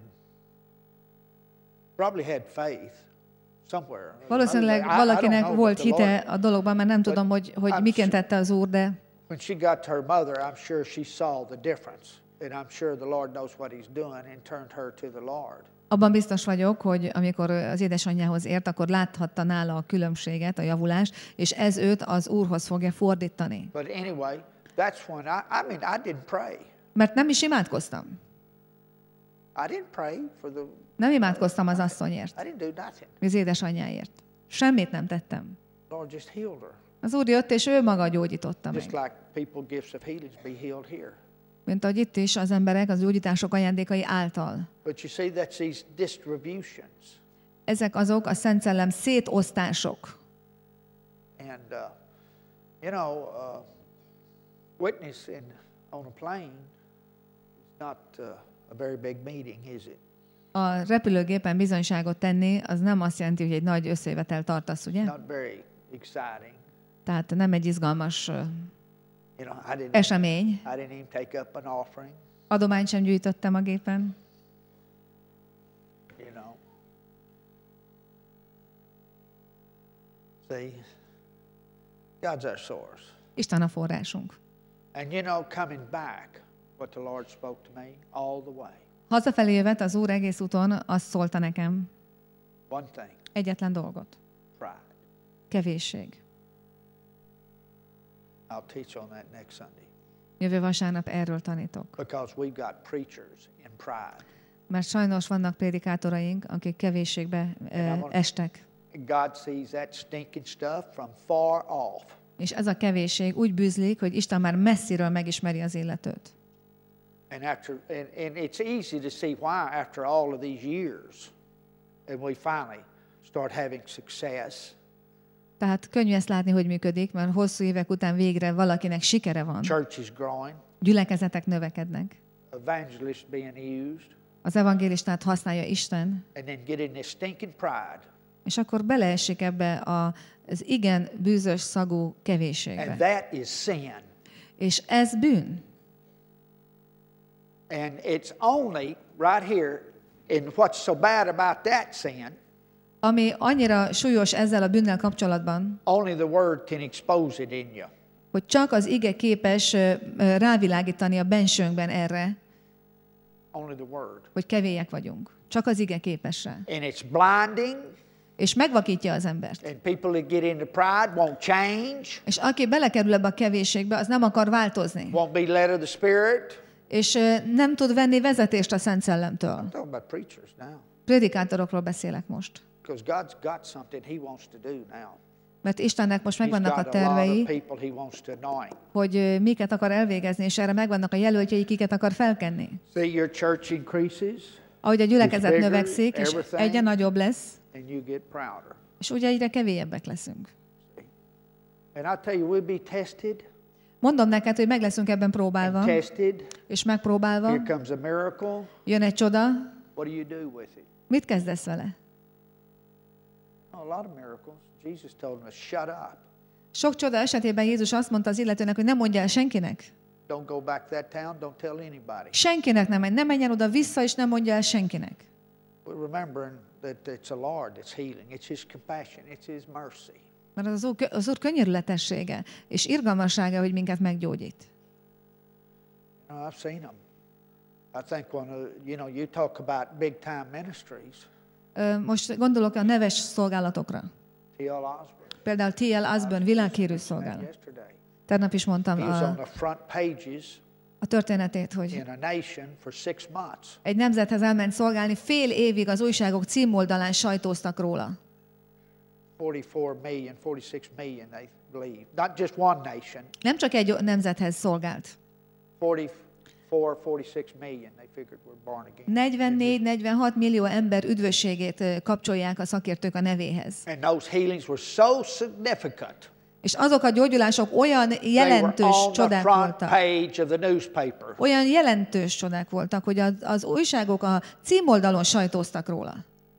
probably had faith somewhere. Valószínűleg I don't valakinek know, volt but the hite Lord, a dologban, mert nem tudom, hogy miként tette az Úr, de when she got to her mother, I'm sure she saw the difference. And I'm sure the Lord knows what he's doing and turned her to the Lord. abban biztos vagyok, hogy amikor az édesanyjához ért, akkor láthatta nála a különbséget, a javulást, és ez őt az Úrhoz fogja fordítani. But anyway, that's when I mean, I didn't pray. Mert nem is imádkoztam. I didn't pray for the, Nem imádkoztam az asszonyért, I didn't do nothing. az édesanyjáért. Semmit nem tettem. Lord just healed her. Az Úr jött, és ő maga gyógyította Just meg. like people gifts of healings be healed here. Mint ahogy itt is az emberek az gyógyítások ajándékai által. But you see, that's these distributions. Ezek azok a Szent Szellem szétosztások. And, witness on a plane is not a very big meeting, is it? A repülőgépen bizonyságot tenni, az nem azt jelenti, hogy egy nagy összejövetel tartasz, ugye? Not very exciting. Tehát nem egy izgalmas You know, esemény. I didn't even take up an offering. Adományt sem gyűjtöttem a gépen. You know. See, God's our source. Isten a forrásunk. And you know, coming back, what the Lord spoke to me all the way. Hazafelé jövet az Úr egész úton azt szólta nekem. One thing, Egyetlen dolgot. pride. Kevésség. I'll teach on that next Sunday. Jövő vasárnap erről tanítok. Because we've got preachers in pride. Mert sajnos vannak prédikátoraink, akik kevésségbe estek. God sees that stinking stuff from far off. És ez a kevésség úgy bűzlik, hogy Isten már messziről megismeri az illetőt. And it's easy to see why after all of these years, and we finally start having success. Tehát könnyű ezt látni, hogy működik, mert hosszú évek után végre valakinek sikere van. Church is growing. Gyülekezetek növekednek. Evangelists being used. Az evangélistát használja Isten. And then get in this stinking pride. És akkor beleesik ebbe az igen bűzös szagú kevéségbe. And that is sin. És ez bűn. And it's only right here in what's so bad about that sin. Ami annyira súlyos ezzel a bűnnel kapcsolatban, Only the word can expose it in you. hogy csak az ige képes rávilágítani a bensőnkben erre, Only the word. hogy kevélyek vagyunk. Csak az ige képes rá. And it's blinding. És megvakítja az embert. And people that get into pride won't change. És aki belekerül ebbe a kevésségbe, az nem akar változni. Won't be led of the Spirit. És nem tud venni vezetést a Szent Szellemtől. I'm talking about preachers now. Prédikátorokról beszélek most. Because God's got something He wants to do now. Mert Istennek most He's megvannak a got a lot tervei, of people He wants to anoint. hogy miket akar elvégezni, és erre megvannak a jelöltjei, kiket akar felkenni. See, your church increases, Ahogy a gyülekezet bigger, növekszik, és everything. egyre nagyobb lesz, and you get prouder. és ugye egyre kevélyebbek leszünk. And I tell you, we'll be tested Mondom neked, hogy meg leszünk ebben próbálva, and tested. és megpróbálva. Here comes a miracle. Jön egy csoda, What do you do with it? mit kezdesz vele? Oh, a lot of miracles. Jesus told them to shut up. Sok csoda esetében Jézus azt mondta az illetőnek, hogy ne mondja el senkinek. Don't go back to that town. Don't tell anybody. Senkinek nem menj, ne menjen oda vissza, és nem mondja el senkinek. We're remembering that it's the Lord that's healing. It's His compassion. It's His mercy. Mert az Úr könyörületessége és irgalmassága, hogy minket meggyógyít. I've seen them. I think you talk about big time ministries. Most gondolok a neves szolgálatokra. T.L. Osborne. Például T.L. Osborne világhírű szolgálat. Yesterday. Tegnap is mondtam He was on the front pages a történetét, hogy in a nation for 6 months. egy nemzethez elment szolgálni, fél évig az újságok címoldalán sajtóztak róla. 44 million, 46 million, they believe. Not just one nation. Nem csak egy nemzethez szolgált. 44, 46 million, they figured were born again. 44-46 millió ember üdvösségét kapcsolják a szakértők a nevéhez. And those healings were so significant. És azok a gyógyulások olyan They were jelentős on the csodák front voltak. page of the newspaper. Olyan jelentős csodák voltak, hogy az újságok a címoldalon sajtóztak róla.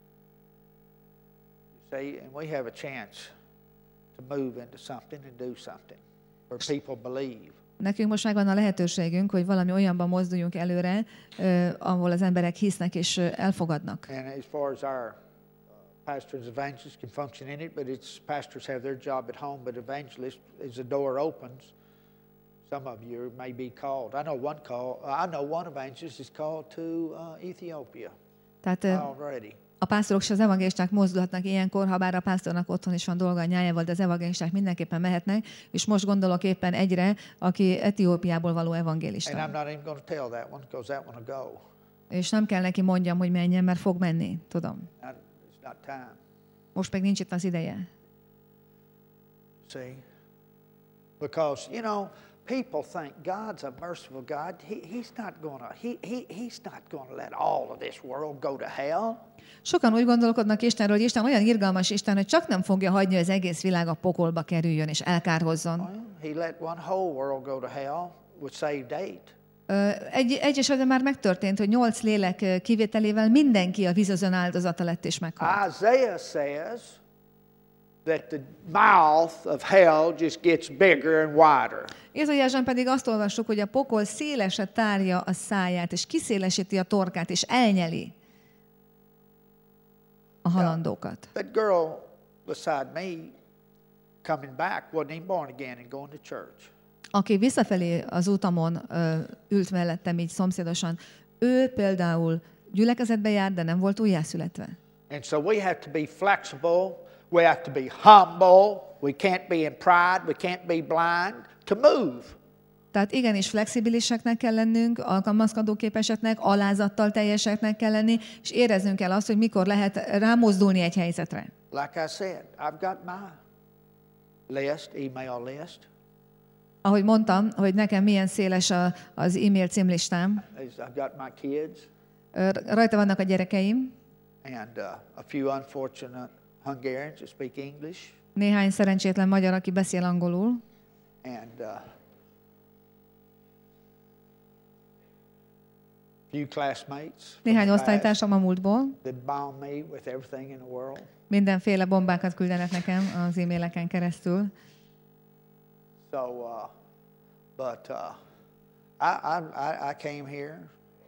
See, and we have a chance to move into something and do something where people believe. Nekünk most megvan a lehetőségünk, hogy valami olyanban mozduljunk előre, ahol az emberek hisznek és elfogadnak. And as far as our pastors and evangelists can function in it, but it's pastors have their job at home, but evangelists, as the door opens, some of you may be called. I know one evangelist is called to Ethiopia Tehát already. a pásztorok és az evangélisták mozdulhatnak ilyenkor, ha bár a pásztornak otthon is van dolga a nyájával, de az evangélisták mindenképpen mehetnek, és most gondolok éppen egyre, aki Etiópiából való And evangélista. I'm not even going to tell that one because that one will go. És nem kell neki mondjam, hogy menjen, mert fog menni, tudom. It's not time. Most még nincs itt az ideje. See? Because, people think God's a merciful God. He's not gonna let all of this world go to hell. Sokan úgy gondolkodnak Istenről, hogy Isten olyan irgalmas Isten, hogy csak nem fogja hagyni, hogy az egész világ a pokolba kerüljön és elkárhozzon. Well, he let one whole world go to hell with saved 8. Egy esetben már megtörtént, hogy 8 lélek kivételével mindenki a vízözön áldozata lett és meghalt. Isaiah says that the mouth of hell just gets bigger and wider. Ézaiásban pedig azt olvassuk, hogy a pokol szélesre tárja a száját, és kiszélesíti a torkát, és elnyeli a halandókat. That girl beside me coming back wasn't even born again and going to church. Aki visszafelé az utamon ült mellettem így szomszédosan, ő például gyülekezetbe járt, de nem volt újjászületve. And so we have to be flexible, we have to be humble, we can't be in pride, we can't be blind to move. Tehát igenis flexibiliseknek kell lennünk, alkalmazkodóképeseknek, alázattal teljeseknek kell lenni, és éreznünk kell azt, hogy mikor lehet rámozdulni egy helyzetre. Like I said, I've got my list, email list. Ahogy mondtam, hogy nekem milyen széles az e-mail címlistám. I've got my kids. Rajta vannak a gyerekeim. And a few unfortunate Hungarians who speak English. Néhány szerencsétlen magyar, aki beszél angolul. And few classmates. Néhány osztálytársam a múltból. That bomb me with everything in the world. Mindenféle bombákat küldenek nekem az e-maileken keresztül. So, but I came here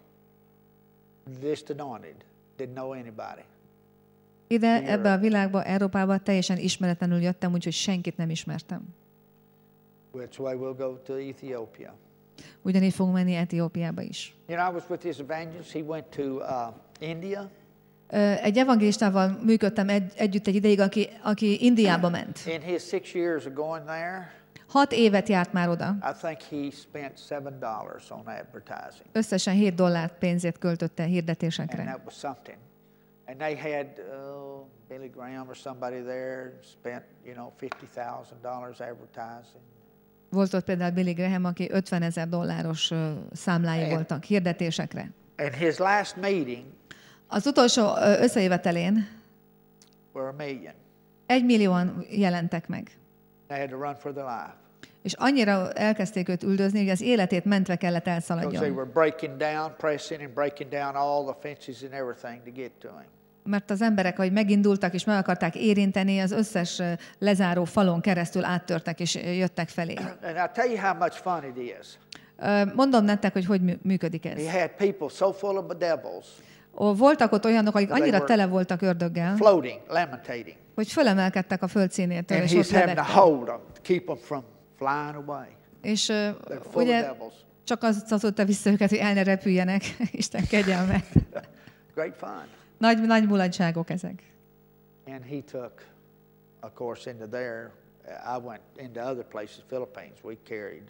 just anointed, didn't know anybody. Ide, ebbe a világba, Európába teljesen ismeretlenül jöttem, úgyhogy senkit nem ismertem. Which way we'll go to Ethiopia. Ugyanígy fogunk menni Etiópiába is. You know, I was with this evangelist. He went to India. Egy evangélistával működtem együtt egy ideig, aki Indiába ment. In his 6 years of going there, 6 évet járt már oda. I think he spent $7 on advertising. Összesen $7 pénzét költötte And hirdetésekre. that was something. And they had Billy Graham or somebody there spent, $50,000 advertising. Volt ott például Billy Graham, aki $50,000 számlái voltak hirdetésekre. And his last meeting Az utolsó összejövetelén were 1 million. 1 millióan jelentek meg. They had to run for their life. És annyira elkezdték őt üldözni, hogy az életét mentve kellett Because they elszaladjon. were breaking down, pressing and breaking down all the fences and everything to get to him. Mert az emberek, ahogy megindultak és meg akarták érinteni, az összes lezáró falon keresztül áttörtek és jöttek felé. And I'll tell you how much fun it is. Mondom nektek, hogy működik ez. He had people so full of devils, Voltak ott olyanok, akik annyira tele voltak ördöggel, floating, lamentating. hogy fölemelkedtek a földszínétől, And és ott he's having to lebegtek. hold them to keep them from flying away. És They're full ugye of devils. csak azt szólta vissza őket, hogy el ne repüljenek, Isten kegyelme. Great fun. Nagy mulatságok ezek. And he took, of course, into there. I went into other places, Philippines. We carried,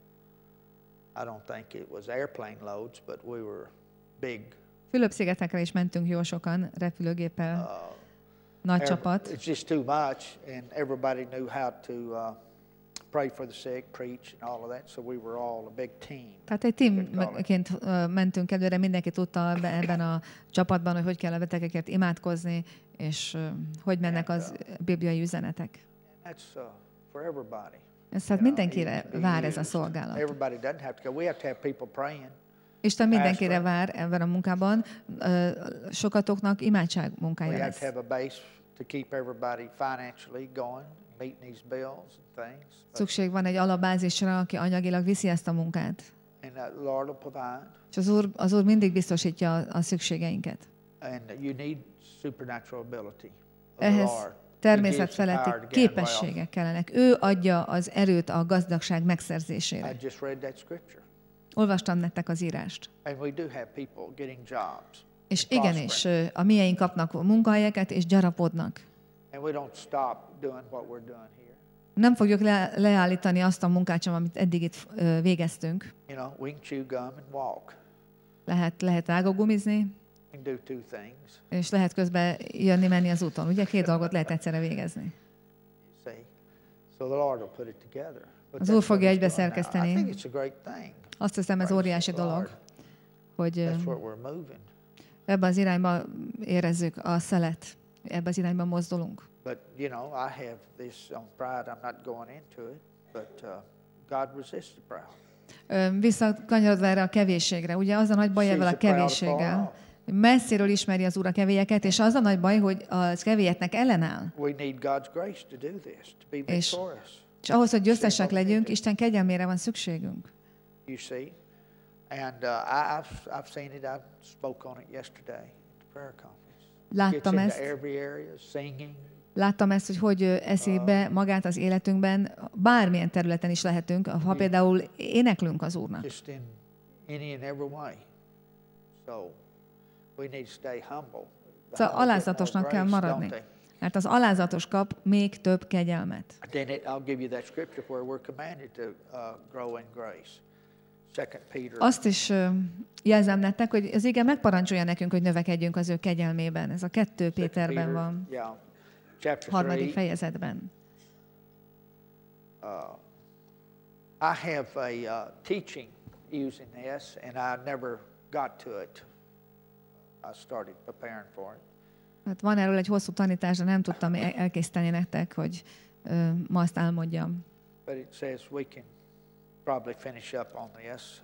I don't think it was airplane loads, but we were big. Fülöp-szigetekre is mentünk jó sokan, repülőgéppel, nagy csapat. It's just too much, and everybody knew how to pray for the sick, preach, and all of that. So we were all a big team. Tehát egy teamként mentünk előre, mindenki tudta ebben a csapatban, hogy kell a betegekért imádkozni, és hogy mennek az bibliai üzenetek. That's for everybody. Ez tehát mindenkire vár ez a szolgálat. Everybody doesn't have to go. We have to have people praying. Isten mindenkire vár ebben a munkában, sokatoknak imádság munkája We have to lesz. have a base to keep everybody financially going, meeting these bills and things. Szükség van egy alapbázisra, aki anyagilag viszi ezt a munkát. And the Lord will provide. És az Úr mindig biztosítja a szükségeinket. And you need supernatural ability of Ehhez the Lord. természet feletti képességek kellenek. Ő adja az erőt a gazdagság megszerzésére. I just read that scripture. Olvastam nektek az írást. And we do have people getting jobs. És igenis, a mieink kapnak munkahelyeket, és gyarapodnak. And we don't stop doing what we're doing here. Nem fogjuk leállítani azt a munkát sem, amit eddig itt végeztünk. You know, we can chew gum and walk. Lehet rágogumizni, We can do two things. és lehet közben jönni-menni az úton. Ugye 2 dolgot lehet egyszerre végezni. See? So the Lord will put it together. But Az that's Úr what fogja he's egybe doing now. I think szerkeszteni. it's a great thing. Azt hiszem, ez Praise óriási the dolog, Lord. hogy That's what we're moving. ebbe az irányba érezzük a szelet, ebbe az irányba mozdulunk. But, you know, I have this on pride. I'm not going into it. But God resists the proud. Visszakanyarodva erre a kevésségre, ugye az a nagy baj ezzel a kevésséggel, messziről ismeri az Úr a kevélyeket, és az a nagy baj, hogy a kevélyeknek ellenáll. We need God's grace to do this, to be victorious. És ahhoz, hogy győztesek legyünk, Isten kegyelmére van szükségünk. You see? And I've seen it. I spoke on it yesterday at the prayer conference. Láttam Gets ezt. into every area, singing. Láttam ezt, hogy eszi be magát az életünkben, bármilyen területen is lehetünk, ha például éneklünk az Úrnak. Just in any and every way. So we need to stay humble. Szóval alázatosnak kell maradni, mert az alázatos kap még több kegyelmet. Then I'll give you that scripture where we're commanded to grow in grace. 2 Peter. Azt is jelzem nektek, hogy az ige megparancsolja nekünk, hogy növekedjünk az ő kegyelmében. Ez a 2 Péterben van, Yeah. Chapter 3. 3. fejezetben. I have a teaching using this, and I never got to it. I started preparing for it. Hát van erről egy hosszú tanítás, de nem tudtam elkészíteni nektek, hogy ma azt elmondjam. But it says we can probably finish up on this.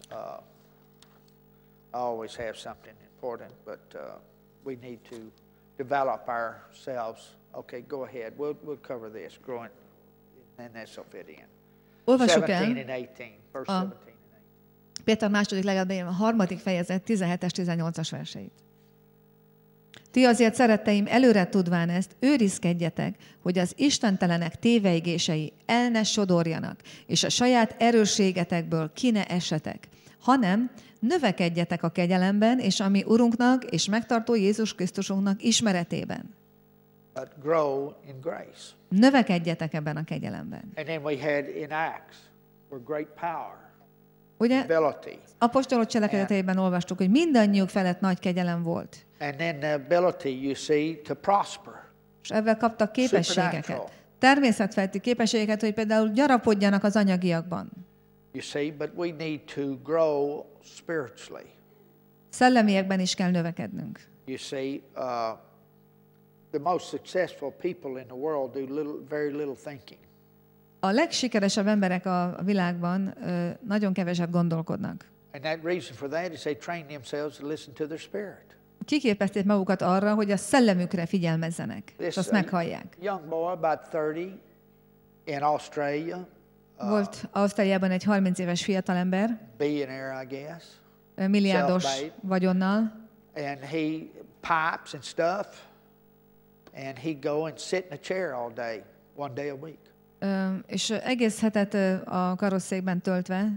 I always have something important, but we need to develop ourselves. Okay, go ahead. We'll cover this. Growing, and this will fit in. Olvassuk 17 el and 18, verse 17 and 18. Péter második levelében a 3. fejezet 17-es, 18-as verseit. Ti azért, szeretteim, előre tudván ezt, őrizkedjetek, hogy az istentelenek téveigései el ne sodorjanak, és a saját erősségetekből ki ne essetek, hanem növekedjetek a kegyelemben, és a mi Urunknak és megtartó Jézus Krisztusunknak ismeretében. But grow in grace. Növekedjetek ebben a kegyelemben. And then we had in Acts, where great power, Ugye ability, apostolok cselekedeteiben olvastuk, hogy mindannyiuk felett nagy kegyelem volt. and then the ability, you see, to prosper. És ebben kaptak képességeket. Természetfeletti képességeket, hogy például gyarapodjanak az anyagiakban. You see, but we need to grow spiritually. Szellemiekben is kell növekednünk. You see, the most successful people in the world do very little thinking. A legsikeresebb emberek a világban nagyon keveset gondolkodnak. And that reason for that is they train themselves to listen to their spirit. Kiképezték magukat arra, hogy a szellemükre figyelmezzenek, és azt meghallják. Young boy, about 30, in Australia. Volt Ausztráliában egy 30 éves fiatalember, Billionaire, I guess. milliárdos Self-made. vagyonnal, And he pipes and stuff, and he'd go and sit in a chair all day, one day a week. És egész hetet a karosszékben töltve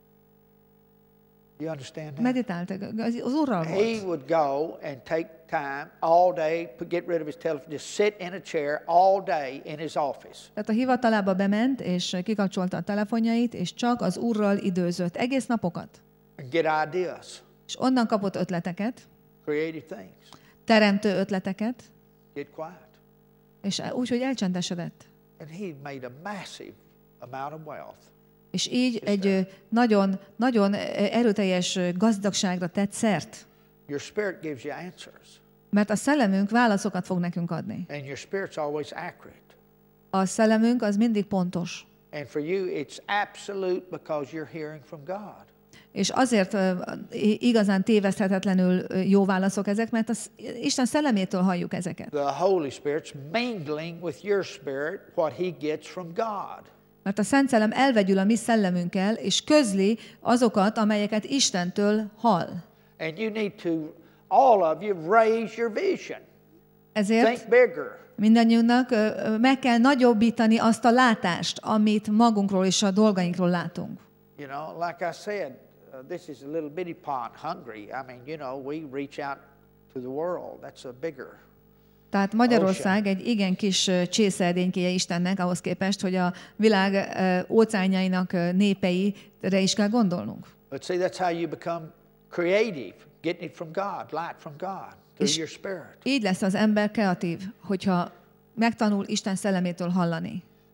You understand that? meditált, az Úrral He volt. would go and take time all day, get rid of his telephone, just sit in a chair all day in his office. Tehát a hivatalába bement, és kikapcsolta a telefonjait, és csak az Úrral időzött egész napokat. And get ideas, És onnan kapott ötleteket, creative things. teremtő ötleteket, Get quiet. és úgy, hogy elcsendesedett. And he made a massive amount of wealth. És így egy nagyon, nagyon erőteljes gazdagságra tett szert. Your spirit gives you answers, Mert a szellemünk válaszokat fog nekünk adni. and your spirit's always accurate. A szellemünk az mindig pontos. And for you, it's absolute because you're hearing from God. És azért igazán téveszthetetlenül jó válaszok ezek, mert Isten szellemétől halljuk ezeket. The Holy Spirit's mingling with your spirit what he gets from God. Mert a Szent Szellem elvegyül a mi szellemünkkel, és közli azokat, amelyeket Istentől hall. And you need to, all of you, raise your vision. Ezért Think bigger. mindannyiunknak meg kell nagyobbítani azt a látást, amit magunkról és a dolgainkról látunk. You know, like I said, this is a little bitty pond, Hungary. I mean, you know, we reach out to the world. That's a bigger. Tehát Magyarország egy igen kis csészerdénykéje Istennek ahhoz képest, hogy a világ óceánjainak népeire is kell gondolnunk. But see, that's how you become creative, getting it from God, light from God, through your spirit. Így lesz az ember kreatív, hogyha megtanul Isten szellemétől hallani.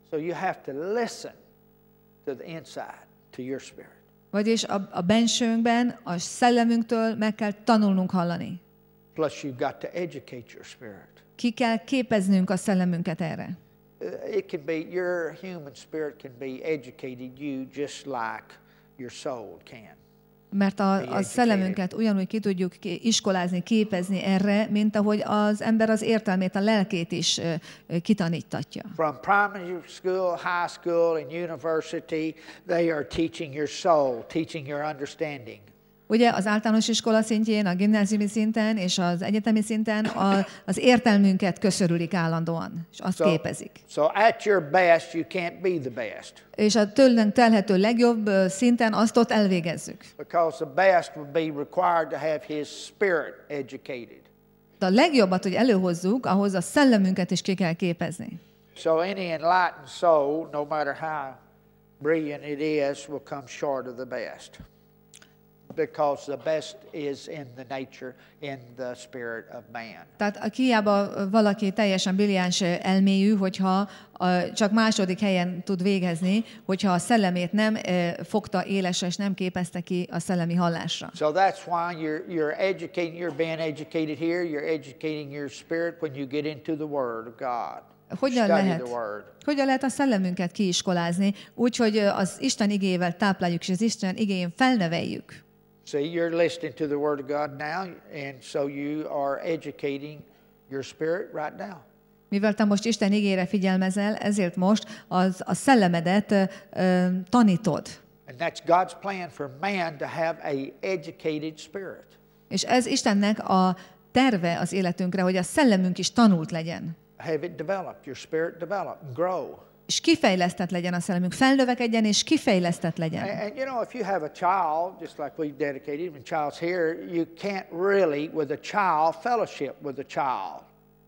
So you have to listen to the inside, to your spirit. Vagyis a bensőnkben, a szellemünktől meg kell tanulnunk hallani. Plus you've got to educate your spirit. Ki kell képeznünk a szellemünket erre. It can be, your human spirit can be educated you just like your soul can. Mert a szellemünket ugyanúgy ki tudjuk iskolázni, képezni erre, mint ahogy az ember az értelmét, a lelkét is kitanítatja. From primary school, high school, and university, they are teaching your soul, teaching your understanding. Ugye az általános iskola szintjén, a gimnáziumi szinten és az egyetemi szinten az értelmünket köszörülik állandóan, és azt képezik. So at your best, you can't be the best. És a tőlünk telhető legjobb szinten azt ott elvégezzük. Because the best would be required to have his spirit educated. De a legjobbat, hogy előhozzuk, ahhoz a szellemünket is ki kell képezni. So any enlightened soul, no matter how brilliant it is, will come short of the best. Because the best is in the nature, in the spirit of man. Tehát hiába valaki teljesen brilliáns elmélyű, hogyha csak második helyen tud végezni, hogyha a szellemét nem fogta élesre és nem képezte ki a szellemi hallásra. So that's why you're being educated here, you're educating your spirit when you get into the Word of God. Hogyan lehet a szellemünket kiiskolázni, úgyhogy az Isten igéjével tápláljuk, és az Isten igéjén felneveljük. See, you're listening to the Word of God now, and so you are educating your spirit right now. Mivel te most Isten igére figyelmezel, ezért most a szellemedet tanítod. And that's God's plan for man to have a educated spirit. És ez Istennek a terve az életünkre, hogy a szellemünk is tanult legyen. Have it developed, your spirit develop and grow. És kifejlesztett legyen a szellemünk, felnövekedjen és kifejlesztett legyen. And you know, if you have a child, just like we've dedicated, when child's here, you can't really, with a child, fellowship with a child.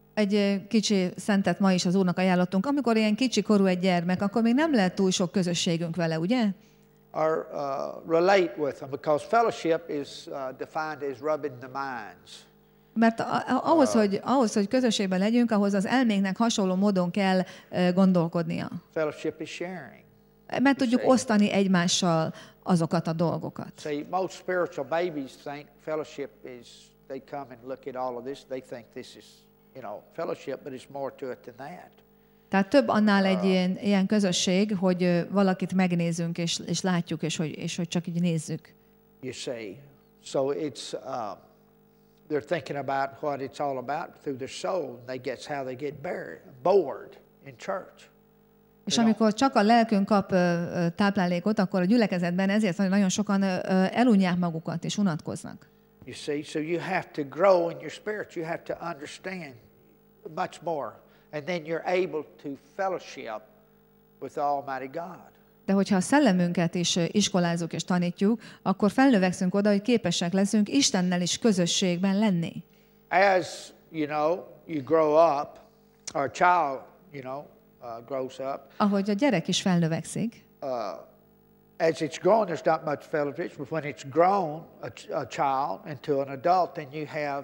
Egy kicsi szentet ma is az Úrnak ajánlottunk. Amikor ilyen kicsi korú egy gyermek, akkor még nem lehet túl sok közösségünk vele, ugye? Or relate with them, because fellowship is defined as rubbing the minds. Mert ahhoz, hogy közösségben legyünk, ahhoz az elménknek hasonló módon kell gondolkodnia. Fellowship is sharing. Mert tudjuk osztani egymással azokat a dolgokat. See, most spiritual babies think fellowship is, they come and look at all of this, they think this is, fellowship, but it's more to it than that. Tehát több annál egy ilyen közösség, hogy valakit megnézünk, és látjuk, és hogy csak így nézzük. You see, so it's... they're thinking about what it's all about through their soul. That's how they get bored in church. És amikor csak a lelkünk kap táplálékot, akkor a gyülekezetben ezért van, hogy nagyon sokan elunják magukat és unatkoznak. You see, so you have to grow in your spirit. You have to understand much more. And then you're able to fellowship with the Almighty God. De hogyha a szellemünket is iskolázzuk és tanítjuk, akkor felnövekszünk oda, hogy képesek leszünk Istennel is közösségben lenni. As, you grow up, or a child, grows up. Ahogy a gyerek is felnövekszik. As it's grown, there's not much fellowship, but when it's grown, a child, into an adult, then you have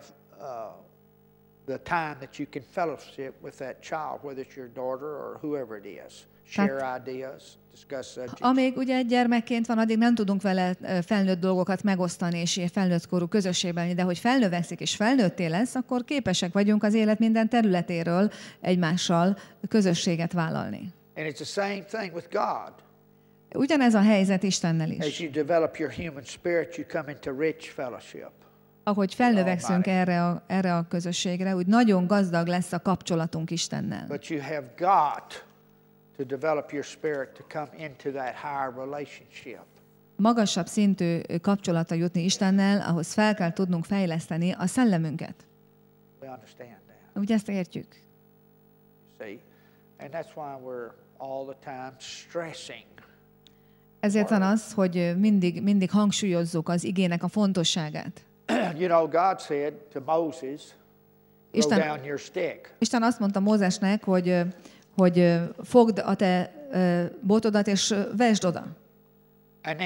the time that you can fellowship with that child, whether it's your daughter or whoever it is. Share ideas, discuss subjects. Amíg ugye gyermekként van, addig nem tudunk vele felnőtt dolgokat megosztani és felnőtt korú közösségben, de hogy felnövekszik és felnőtté lesz, akkor képesek vagyunk az élet minden területéről egymással közösséget vállalni. And it's the same thing with God. Ugyanez a helyzet Istennel is. As you develop your human spirit, you come into rich fellowship. Ahogy felnövekszünk erre a közösségre, úgy nagyon gazdag lesz a kapcsolatunk Istennel. But you have got to develop your spirit to come into that higher relationship. Magasabb szintű kapcsolatra jutni Istennel, ahhoz fel kell tudnunk fejleszteni a szellemünket. We understand that. Ugye ezt értjük? See? And that's why we're all the time stressing. Ezért van az, hogy mindig hangsúlyozzuk az igének a fontosságát. God said to Moses, throw down your stick. Isten azt mondta Mózesnek, hogy fogd a te botodat és vesd oda. And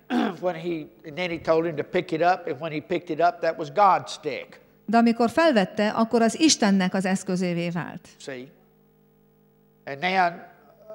then he told him to pick it up, and when he picked it up, that was God's stick. De amikor felvette, akkor az Istennek az eszközévé vált. See? And then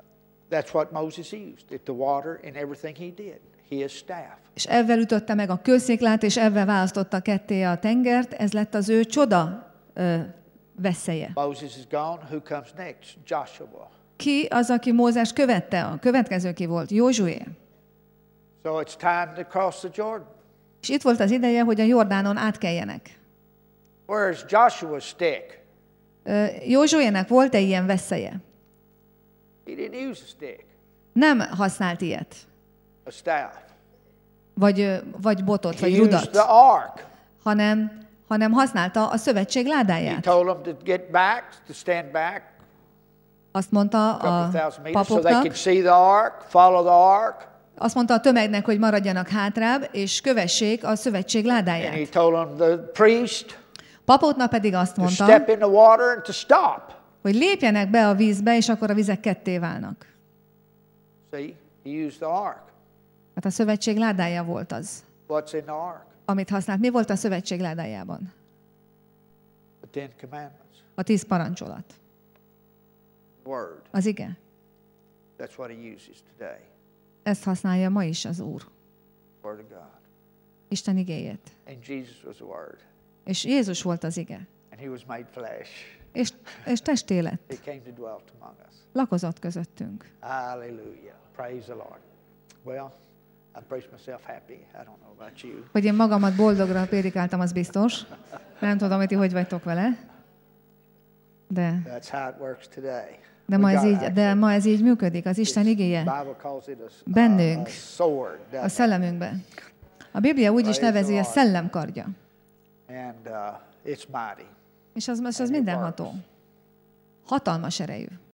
That's what Moses used, the water and everything he did, his staff. És evvel ütötte meg a kősziklát, és evvel választotta ketté a tengert, ez lett az ő csoda vesszeje. Moses is gone, who comes next? Joshua. Ki az, aki Mózes követte? A következő ki volt? Józsué. So it's time to cross the Jordan. És itt volt az ideje, hogy a Jordánon átkeljenek. Where's Joshua's stick? Józsuének volt-e ilyen vesszeje? He didn't use a stick, Nem használt ilyet. a staff. Vagy botot, He vagy used rudat, the ark. hanem használta a szövetség He ládáját. told them to get back, to stand back Azt mondta a couple a thousand meters so they papoknak, could see the ark, follow the ark. azt mondta a tömegnek, hogy maradjanak hátrább, és kövessék a szövetség And he ládáját. told them, the priest, Papoknak pedig azt to mondta, step in the water and to stop. hogy lépjenek be a vízbe, és akkor a vizek ketté válnak. See, he used the ark. Hát a szövetség ládája volt az, What's in the ark? amit használt. Mi volt a szövetség ládájában? The Ten Commandments. A 10 parancsolat. Word. Az ige. That's what he uses today. Ezt használja ma is az Úr. Word of God. Isten igéjét. And Jesus was the Word. És Jézus volt az ige. And he was made flesh. És testé lett. He came to dwell among us. Lakozott közöttünk. Hallelujah. Praise the Lord. Well, I preached myself happy. I don't know about you. Hogy én magamat boldogra prédikáltam, az biztos. Nem tudom, hogy ti hogy vagytok vele. That's how it works today. De ma ez így működik. Az Isten igéje Bible calls it bennünk, a sword, a doesn't it? szellemünkben. A Biblia úgy is nevezi, a szellemkardja. And it's mighty. És az mindenható. Hatalmas erejű.